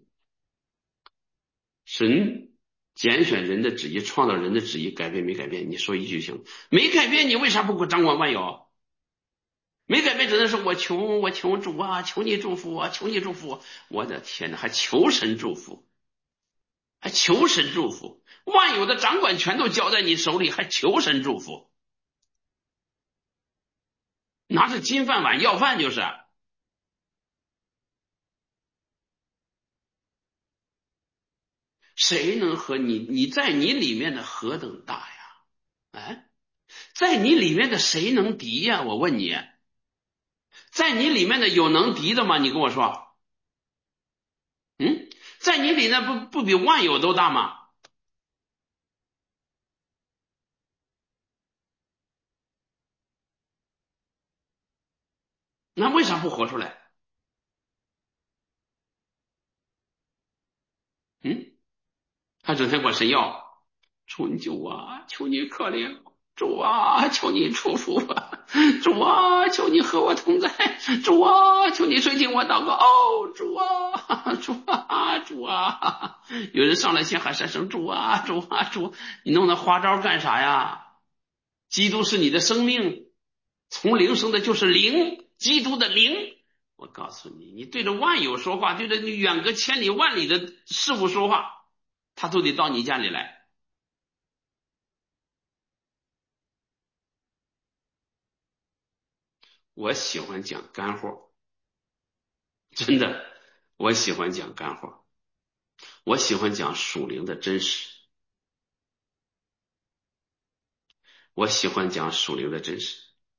神拣选人的旨意，创造人的旨意改变没改变？你说一句就行了。没改变，你为啥不给我掌管万有？没改变只能说我穷，我求主啊，求你祝福我，求你祝福我。我的天哪，还求神祝福，还求神祝福，万有的掌管权都交在你手里，还求神祝福，拿着金饭碗要饭就是。谁能和你？你在你里面的何等大呀？哎，在你里面的谁能敌呀？我问你，在你里面的有能敌的吗？你跟我说。嗯，在你里面不不比万有都大吗？那为啥不活出来？嗯，还整天管神要，求你救啊，求你可怜我，主啊，求你祝福我，主啊，求你和我同在，主啊，求你垂听我祷告，哦，主啊，主啊，主啊，有人上来先喊三声主啊，主啊，主，你弄那花招干啥呀？基督是你的生命，从灵生的就是灵，基督的灵。我告诉你，你对着万有说话，对着你远隔千里万里的事物说话，他都得到你家里来。我喜欢讲干货，真的，我喜欢讲干货，我喜欢讲属灵的真实，我喜欢讲属灵的真实。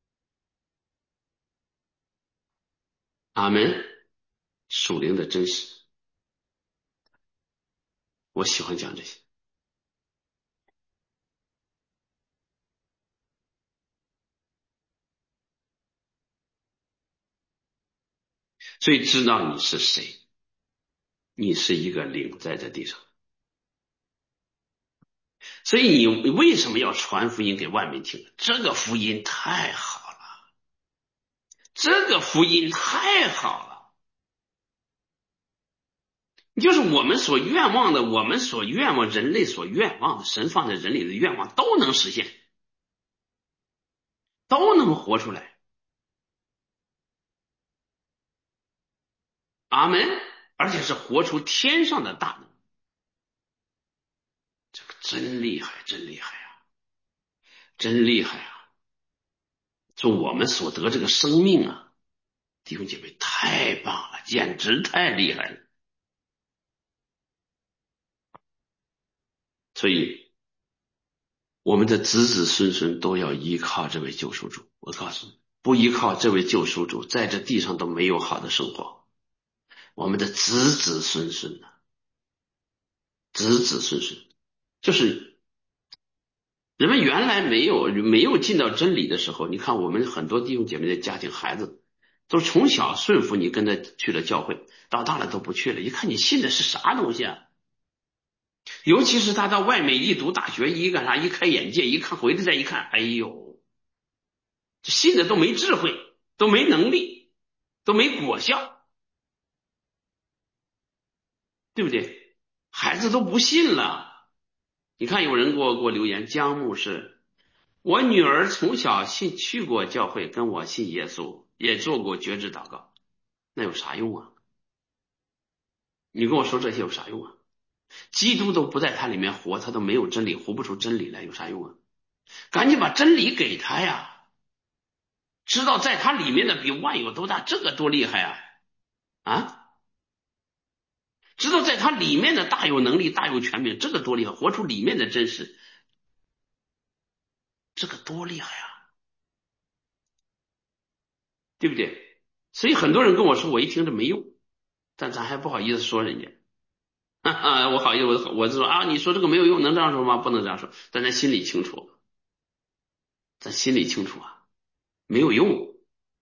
阿门，属灵的真实，我喜欢讲这些。所以知道你是谁，你是一个灵在这地上。所以你为什么要传福音给万民听？这个福音太好了，这个福音太好了，就是我们所愿望的，我们所愿望人类所愿望的，神放在人里的愿望都能实现，都能活出来。阿门。而且是活出天上的大能，这个真厉害，真厉害啊，真厉害啊！就我们所得这个生命啊，弟兄姐妹太棒了，简直太厉害了。 所以我们的子子孙孙都要依靠这位救赎主。我告诉你，不依靠这位救赎主，在这地上都没有好的生活。我们的子子孙孙呢，子子孙孙，就是人们原来没有没有进到真理的时候，你看我们很多弟兄姐妹的家庭孩子，都从小顺服你，跟他去了教会，到大了都不去了。一看你信的是啥东西啊？尤其是他到外面一读大学，一干啥，一开眼界，一看回来再一看，哎呦，这信的都没智慧，都没能力，都没果效，对不对？孩子都不信了。你看有人给我给我留言，江牧师，我女儿从小信去过教会，跟我信耶稣，也做过觉知祷告，那有啥用啊？你跟我说这些有啥用啊？基督都不在他里面活，他都没有真理，活不出真理来，有啥用啊？赶紧把真理给他呀！知道在他里面的比万有都大，这个多厉害啊！啊，知道在他里面的大有能力、大有权柄，这个多厉害！活出里面的真实，这个多厉害啊！对不对？所以很多人跟我说，我一听这没用，但咱还不好意思说人家。哈哈，我好意思，我我就说啊，你说这个没有用，能这样说吗？不能这样说，但咱心里清楚，咱心里清楚啊，没有用，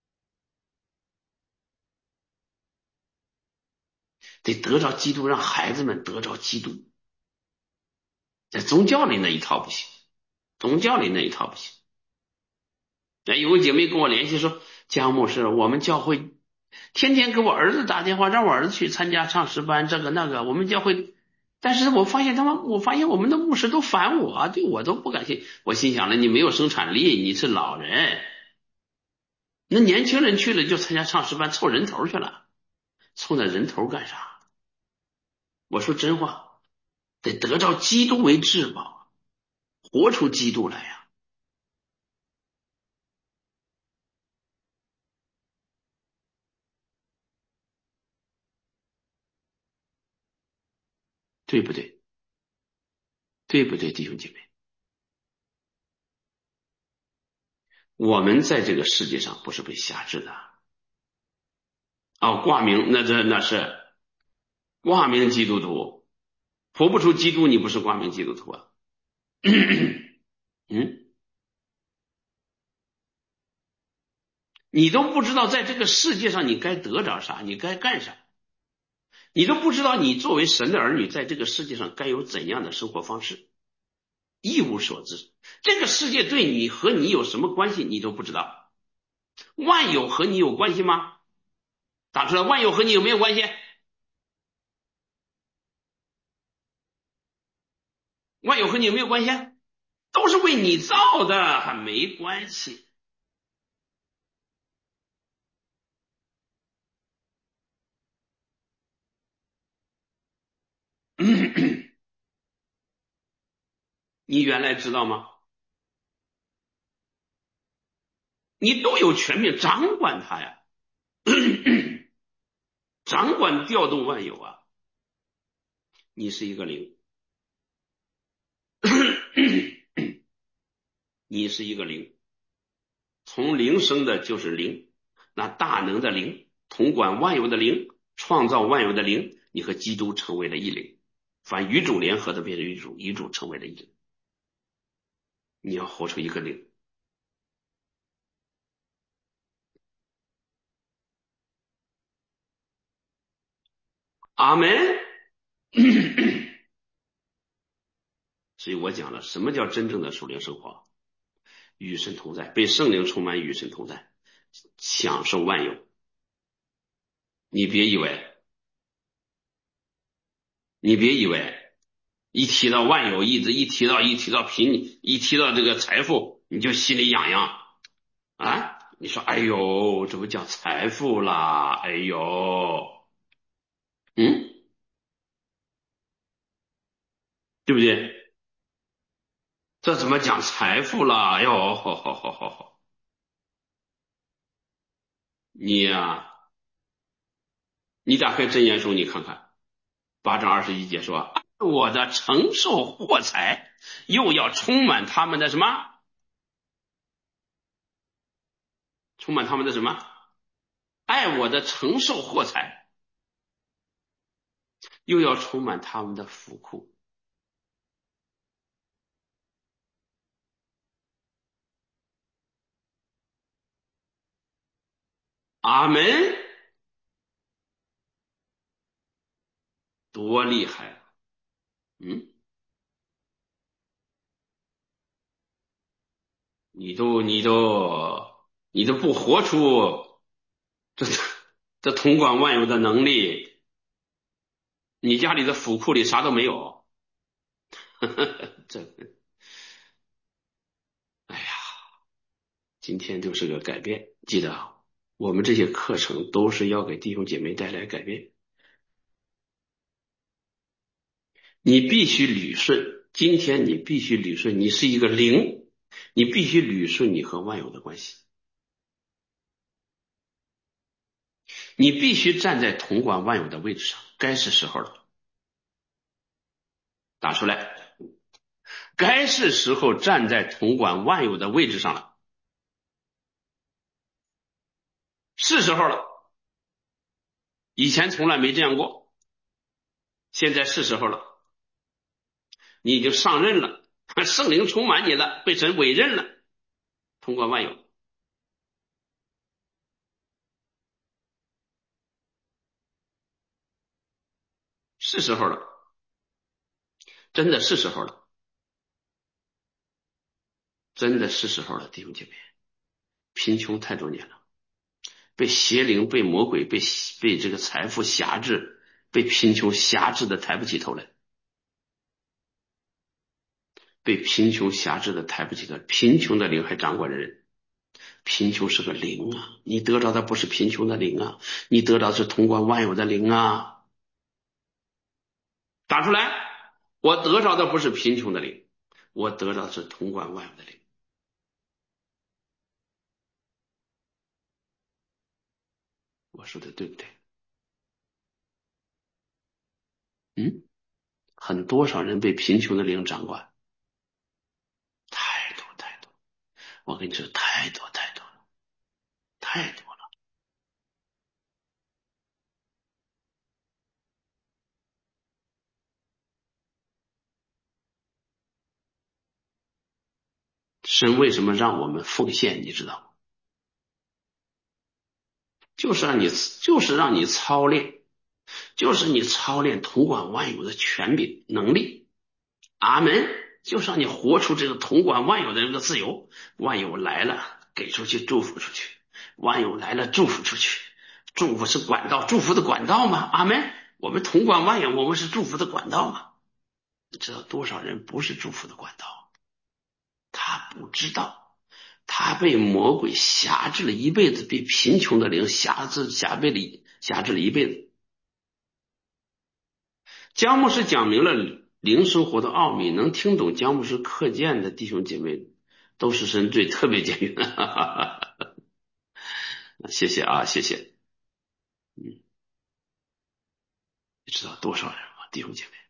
得得着基督，让孩子们得着基督。在宗教里那一套不行，宗教里那一套不行。哎，有个姐妹跟我联系说，江牧师，我们教会天天给我儿子打电话，让我儿子去参加唱诗班，这个那个，我们教会。但是我发现他们，我发现我们的牧师都烦我，对我都不感兴趣。我心想了，你没有生产力，你是老人，那年轻人去了就参加唱诗班，凑人头去了，凑那人头干啥？我说真话，得得着基督为至宝，活出基督来呀、对不对？对不对，弟兄姐妹？我们在这个世界上不是被辖制的哦，挂名那这那是挂名基督徒，活不出基督，你不是挂名基督徒啊？嗯，你都不知道在这个世界上你该得着啥，你该干啥，你都不知道你作为神的儿女在这个世界上该有怎样的生活方式，一无所知。这个世界对你和你有什么关系，你都不知道。万有和你有关系吗？打出来，万有和你有没有关系？万有和你有没有关系？都是为你造的，还没关系。你原来知道吗？你都有权柄掌管它呀，掌管调动万有啊。你是一个灵，你是一个灵，从灵生的就是灵，那大能的灵，统管万有的灵，创造万有的灵，你和基督成为了一灵。凡与主联合的，便是与主，与主成为了一灵。你要活出一个灵。阿门。所以我讲了，什么叫真正的属灵生活？与神同在，被圣灵充满，与神同在，享受万有。你别以为，你别以为，一提到万有，一直一提到一提到贫，一提到这个财富，你就心里痒痒啊！你说，哎呦，怎么讲财富啦？哎呦，嗯，对不对？这怎么讲财富啦？哎呦，好好好好好，你呀、啊你打开真言书，你看看八章二十一节说， 我的承受货财，又要充满他们的什么？充满他们的什么？爱我的承受货财，又要充满他们的府库。阿门。多厉害啊！嗯，你都你都你都不活出这这统管万有的能力，你家里的府库里啥都没有。这，哎呀，今天就是个改变。记得啊，我们这些课程都是要给弟兄姐妹带来改变。你必须捋顺，今天你必须捋顺，你是一个灵，你必须捋顺你和万有的关系，你必须站在统管万有的位置上，该是时候了，打出来，该是时候站在统管万有的位置上了，是时候了，以前从来没这样过，现在是时候了，你已经上任了，圣灵充满你了，被神委任了，统管万有，是时候了，真的是时候了，真的是时候了，弟兄姐妹，贫穷太多年了。被邪灵、被魔鬼、被被这个财富辖制、被贫穷辖制的抬不起头来，被贫穷辖制的抬不起头来，贫穷的灵还掌管着人，贫穷是个灵啊，你得着的不是贫穷的灵啊，你得到的是统管万有的灵啊，打出来，我得着的不是贫穷的灵，我得到的是统管万有的灵，我说的对不对？嗯，很多少人被贫穷的灵掌管，太多太多，我跟你说太多太多了，太多了。神为什么让我们奉献？你知道吗？就是让你，就是让你操练，就是你操练统管万有的权柄能力。阿门。就是让你活出这个统管万有的这个自由。万有来了，给出去，祝福出去；万有来了，祝福出去。祝福是管道，祝福的管道吗？阿门。我们统管万有，我们是祝福的管道吗？你知道多少人不是祝福的管道？他不知道，他被魔鬼辖制了一辈子，被贫穷的灵辖制、辖被里辖制了一辈子。姜牧师讲明了灵生活的奥秘，能听懂姜牧师课件的弟兄姐妹都是神最特别简单。谢谢啊，谢谢。嗯，你知道多少人吗？弟兄姐妹，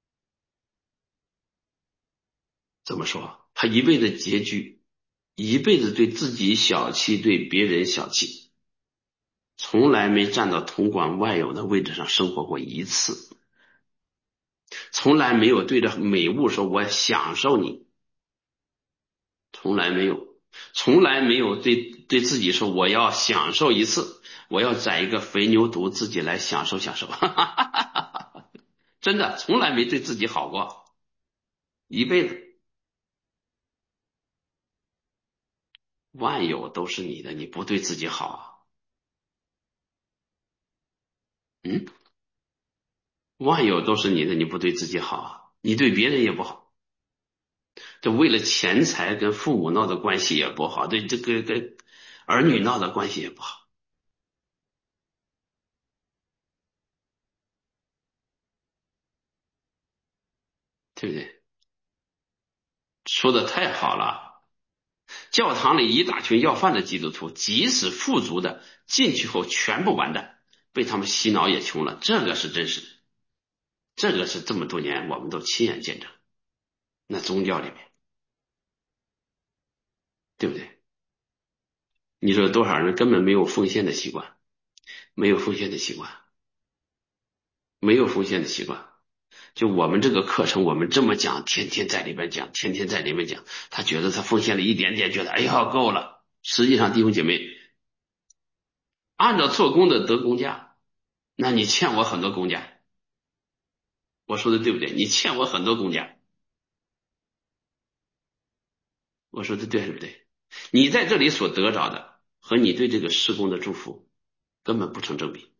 怎么说？他一辈子拮据，一辈子对自己小气，对别人小气，从来没站到统管万有的位置上生活过一次，从来没有对着美物说我享受你，从来没有，从来没有对对自己说我要享受一次，我要宰一个肥牛犊自己来享受享受。真的从来没对自己好过，一辈子。万有都是你的，你不对自己好啊？嗯，万有都是你的，你不对自己好啊？你对别人也不好，这为了钱财跟父母闹的关系也不好，对这个跟儿女闹的关系也不好，对不对？说的太好了。教堂里一大群要饭的基督徒，即使富足的进去后全部完蛋，被他们洗脑也穷了，这个是真实的。 这个是这么多年我们都亲眼见证。那宗教里面，对不对？你说多少人根本没有奉献的习惯，没有奉献的习惯，没有奉献的习惯。就我们这个课程，我们这么讲，天天在里边讲，天天在里面讲，他觉得他奉献了一点点，觉得哎呀够了。实际上，弟兄姐妹，按照做工的得工价，那你欠我很多工价。我说的对不对？你欠我很多工价。我说的对不对？你在这里所得着的和你对这个施工的祝福根本不成正比，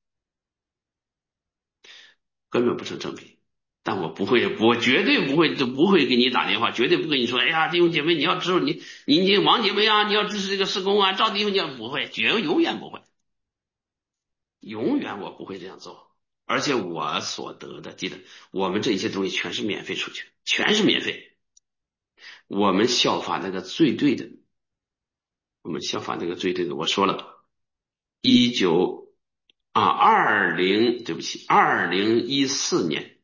根本不成正比。但我不会，我绝对不会，就不会给你打电话，绝对不跟你说，哎呀，弟兄姐妹，你要知道，你你你王姐妹啊，你要支持这个施工啊，赵弟兄，你要不会，绝永远不会，永远我不会这样做。而且我所得的，记得我们这些东西全是免费出去，全是免费。我们效法那个最对的，我们效法那个最对的。我说了，一九啊二零，对不起，二零一四年。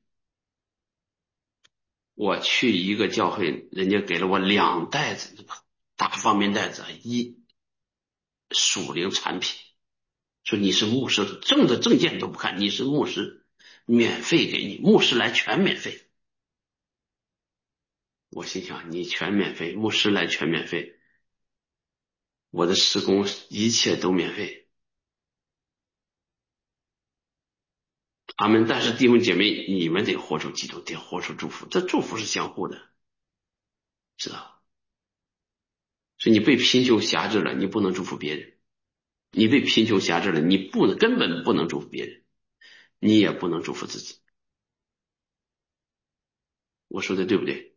我去一个教会，人家给了我两袋子那个大方便袋子，一属灵产品，说你是牧师，证的证件都不看，你是牧师，免费给你，牧师来全免费。我心想，你全免费，牧师来全免费，我的施工一切都免费。阿门。但是弟兄姐妹，你们得活出基督，得活出祝福，这祝福是相互的，知道？所以你被贫穷辖制了，你不能祝福别人。你被贫穷辖制了，你不能根本不能祝福别人，你也不能祝福自己。我说的对不对？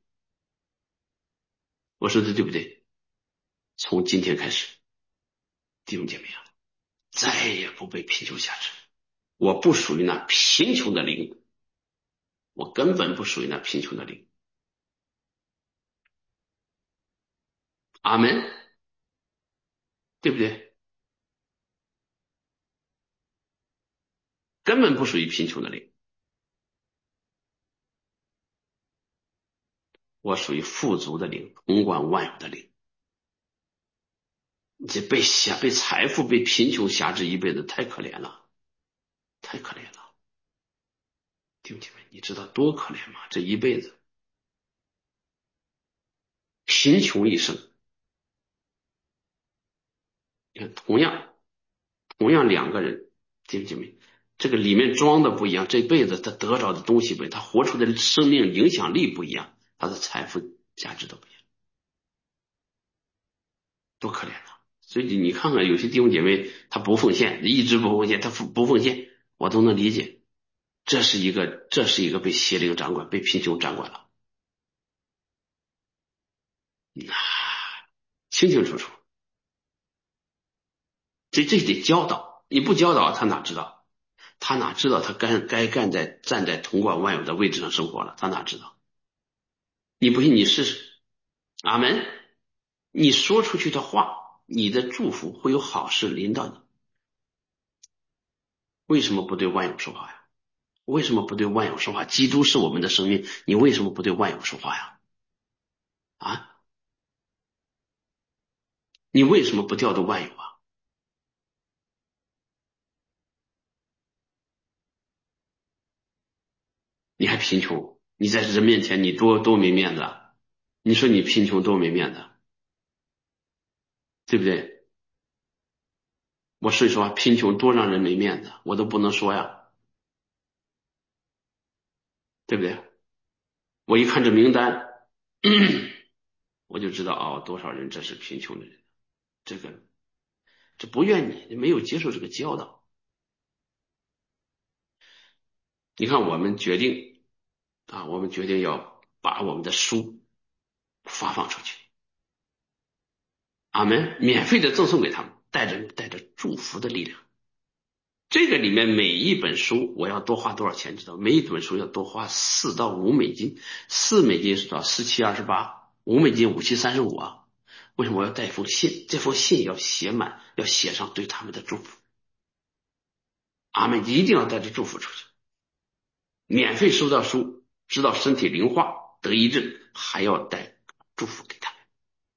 我说的对不对？从今天开始，弟兄姐妹啊，再也不被贫穷辖制。我不属于那贫穷的灵，我根本不属于那贫穷的灵。阿门，对不对？根本不属于贫穷的灵，我属于富足的灵，统管万有的灵。这被辖、被财富、被贫穷辖制一辈子，太可怜了，太可怜了。弟兄姐妹，你知道多可怜吗？这一辈子贫穷一生。你看，同样同样两个人，弟兄姐妹，这个里面装的不一样，这辈子他得着的东西不一样，他活出的生命影响力不一样，他的财富价值都不一样，多可怜啊！所以你看看有些弟兄姐妹，他不奉献，一直不奉献，他不不奉献，我都能理解，这是一个这是一个被邪灵掌管，被贫穷掌管了，那清清楚楚，这这得教导，你不教导他哪知道？他哪知道他该该干在站在统管万有的位置上生活了？他哪知道？你不信你试试。阿门。你说出去的话，你的祝福会有好事临到你。为什么不对万有说话呀？为什么不对万有说话？基督是我们的生命，你为什么不对万有说话呀？啊，你为什么不调动万有啊？你还贫穷，你在人面前你多多没面子啊，你说你贫穷多没面子，对不对？我所以说贫穷多让人没面子，我都不能说呀，对不对？我一看这名单，我就知道哦，多少人这是贫穷的人，这个这不怨你，没有接受这个教导。你看，我们决定啊，我们决定要把我们的书发放出去，阿门，免费的赠送给他们，带着带着祝福的力量。这个里面每一本书我要多花多少钱？知道？每一本书要多花四到五美金，四美金是多少？四七二十八，五美金五七三十五啊。为什么我要带一封信？这封信要写满，要写上对他们的祝福。阿门，一定要带着祝福出去。 免费收到书，知道身体灵化得医治，还要带祝福给他们。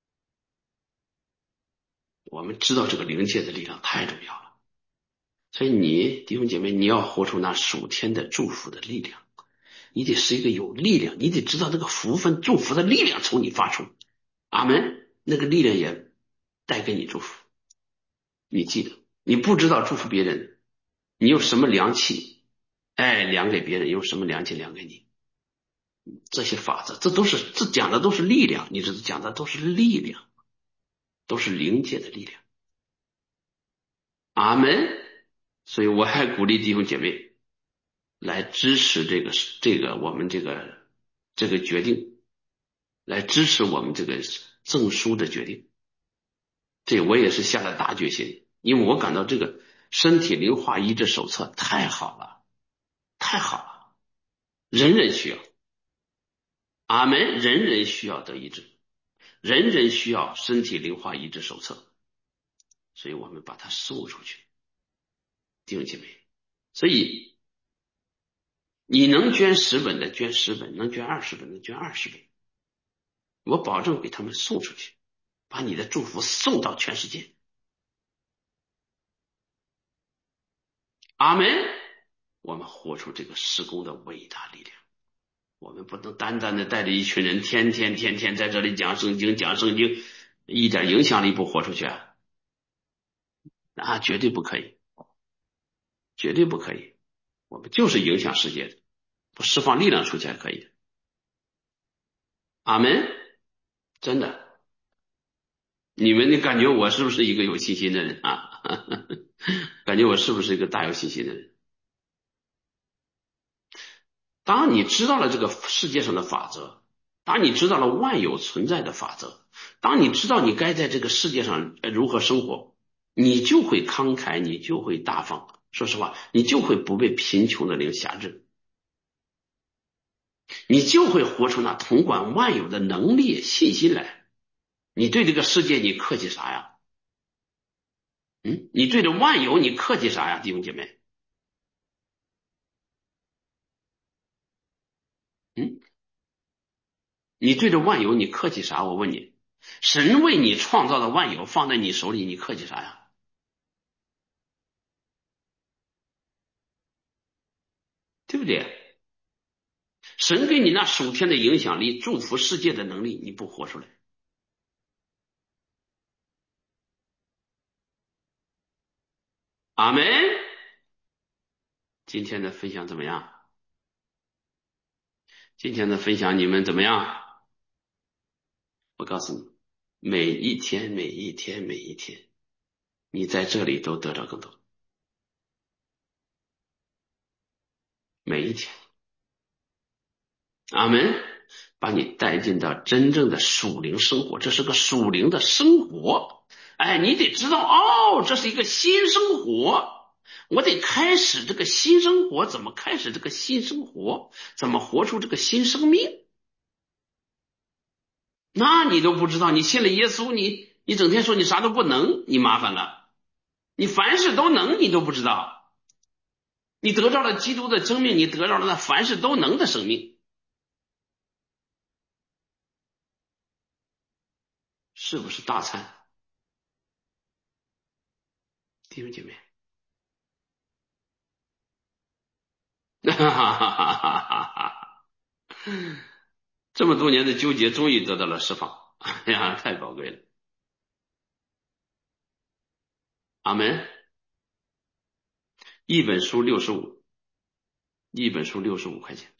我们知道这个灵界的力量太重要了，所以你弟兄姐妹，你要活出那属天的祝福的力量，你得是一个有力量，你得知道这个福分祝福的力量从你发出。阿门，那个力量也带给你祝福。你记得，你不知道祝福别人，你用什么良气，哎，量给别人，用什么良气量给你？这些法则，这都是这讲的都是力量，你这讲的都是力量，都是灵界的力量。阿门。所以我还鼓励弟兄姐妹来支持这个这个我们这个这个决定，来支持我们这个证书的决定。这我也是下了大决心，因为我感到这个身体灵化医治手册太好了，太好了，人人需要。阿门，人人需要得医治，人人需要身体灵化医治手册，所以我们把它送出去，弟兄姐妹。所以你能捐十本的捐十本，能捐二十本的捐二十本，我保证给他们送出去，把你的祝福送到全世界。阿门。我们活出这个施工的伟大力量，我们不能单单的带着一群人天天天天在这里讲圣经讲圣经，一点影响力不活出去啊，那绝对不可以，绝对不可以。我们就是影响世界的，不释放力量出去还可以的。阿门。真的，你们你感觉我是不是一个有信心的人啊？感觉我是不是一个大有信心的人？当你知道了这个世界上的法则，当你知道了万有存在的法则，当你知道你该在这个世界上如何生活，你就会慷慨，你就会大方。说实话，你就会不被贫穷的灵辖制，你就会活出那统管万有的能力、信心来。你对这个世界你客气啥呀？嗯，你对着万有你客气啥呀，弟兄姐妹？嗯，你对着万有你客气啥？我问你，神为你创造的万有放在你手里，你客气啥呀？对不对？神给你那属天的影响力、祝福世界的能力，你不活出来。阿门。今天的分享怎么样？今天的分享你们怎么样？我告诉你，每一天、每一天、每一天，你在这里都得到更多。每一天，阿门。把你带进到真正的属灵生活，这是个属灵的生活。哎，你得知道，哦，这是一个新生活。我得开始这个新生活，怎么开始这个新生活？怎么活出这个新生命？那你都不知道，你信了耶稣，你你整天说你啥都不能，你麻烦了。你凡事都能，你都不知道。你得到了基督的生命，你得到了那凡事都能的生命，是不是大餐？弟兄姐妹，哈哈哈哈哈哈！这么多年的纠结，终于得到了释放，哎呀，太宝贵了。阿门。一本书六十五，一本书六十五块钱。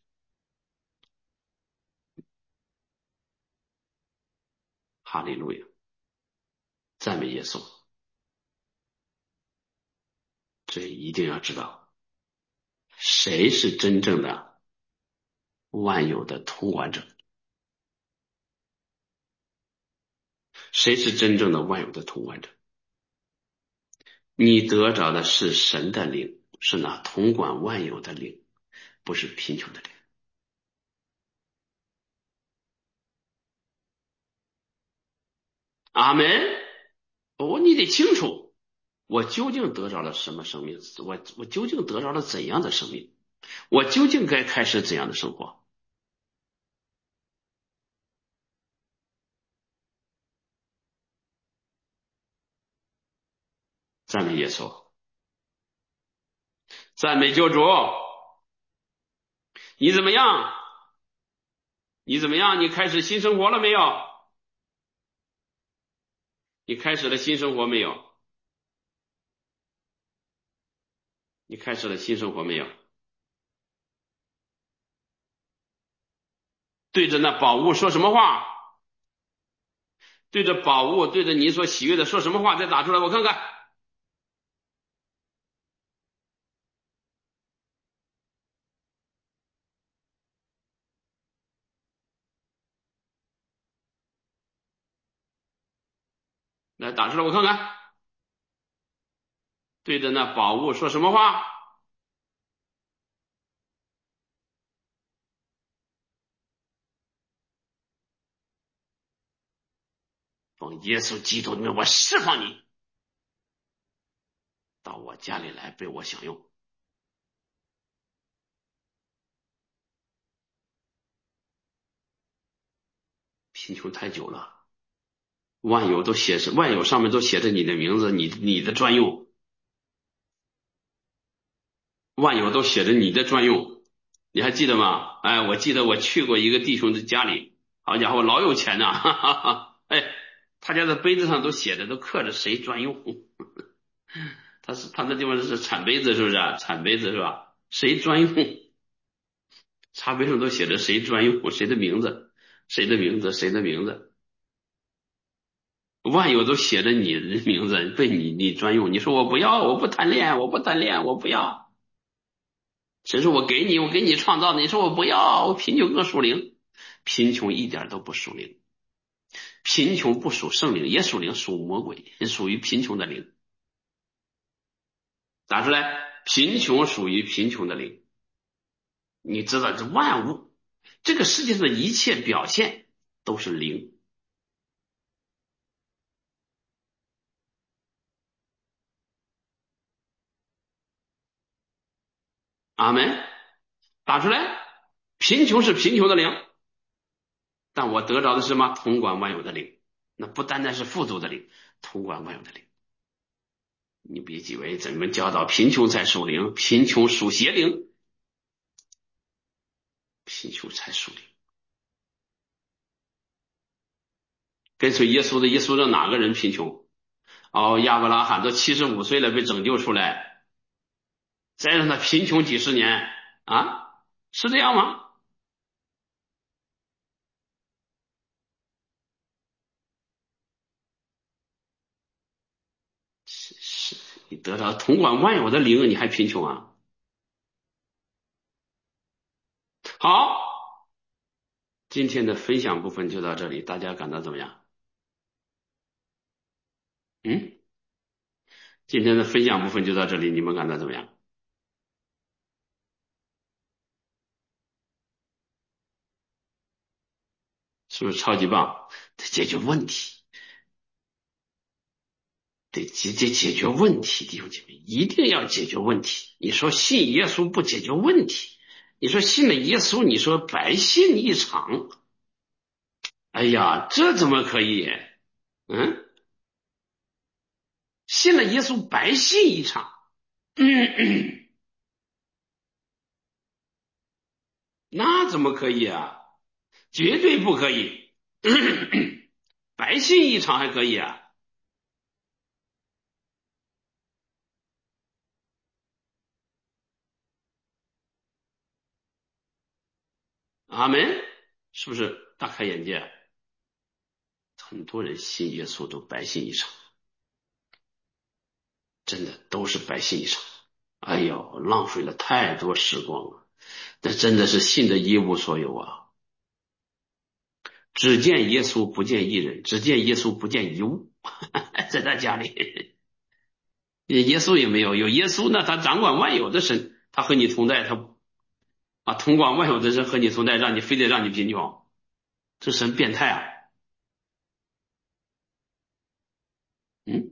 哈利路亚，赞美耶稣。这一定要知道，谁是真正的万有的统管者？谁是真正的万有的统管者？你得着的是神的灵，是那统管万有的灵，不是贫穷的灵。阿门。哦，你得清楚，我究竟得着了什么生命？我我究竟得着了怎样的生命？ 我究竟该开始怎样的生活？赞美耶稣，赞美救主。你怎么样？你怎么样？你开始新生活了没有？你开始了新生活没有？你开始了新生活没有？对着那宝物说什么话？对着宝物，对着你所喜悦的说什么话？再打出来，我看看。来打出来，我看看。对着那宝物说什么话？奉耶稣基督的名，我释放你到我家里来，被我享用。贫穷太久了，万有都写着，万有上面都写着你的名字，你你的专用，万有都写着你的专用，你还记得吗？哎，我记得我去过一个弟兄的家里，好家伙，老有钱呐，哈哈哈！哎，他家的杯子上都写着，都刻着谁专用。他是他那地方是产杯子，是不是啊？产杯子是吧？谁专用？茶杯上都写着谁专用，谁的名字，谁的名字，谁的名字，万有都写着你的名字，被你你专用。你说我不要，我不贪恋，我不贪恋，我不要。神说我给你，我给你创造的。你说我不要，我贫穷更属灵，贫穷一点都不属灵，贫穷不属圣灵，也属灵，属魔鬼，属于贫穷的灵。打出来，贫穷属于贫穷的灵。你知道这万物，这个世界上的一切表现都是灵。阿门。打出来，贫穷是贫穷的灵，但我得着的是什么？统管万有的灵。那不单单是富足的灵，统管万有的灵。你别以为怎么教导贫穷才属灵，贫穷属邪灵，贫穷才属灵。跟随耶稣的，耶稣让哪个人贫穷？哦，亚伯拉罕都七十五岁了，被拯救出来，再让他贫穷几十年啊？是这样吗？是是，你得到统管万有的灵，你还贫穷啊？好，今天的分享部分就到这里，大家感到怎么样？嗯，今天的分享部分就到这里，你们感到怎么样？是不是超级棒？得解决问题，得直接解决问题，弟兄姐妹，一定要解决问题。你说信耶稣不解决问题，你说信了耶稣，你说白信一场，哎呀，这怎么可以？嗯，信了耶稣白信一场，嗯，那怎么可以啊？绝对不可以，白信一场还可以啊？阿门，是不是大开眼界？很多人信耶稣都白信一场，真的都是白信一场。哎呦，浪费了太多时光了，那真的是信的一无所有啊！只见耶稣不见一人，只见耶稣不见一物，在他家里，耶稣也没有，有耶稣呢，他掌管万有的神，他和你同在，他啊统管万有的神和你同在，让你非得让你贫穷，这神变态啊！嗯，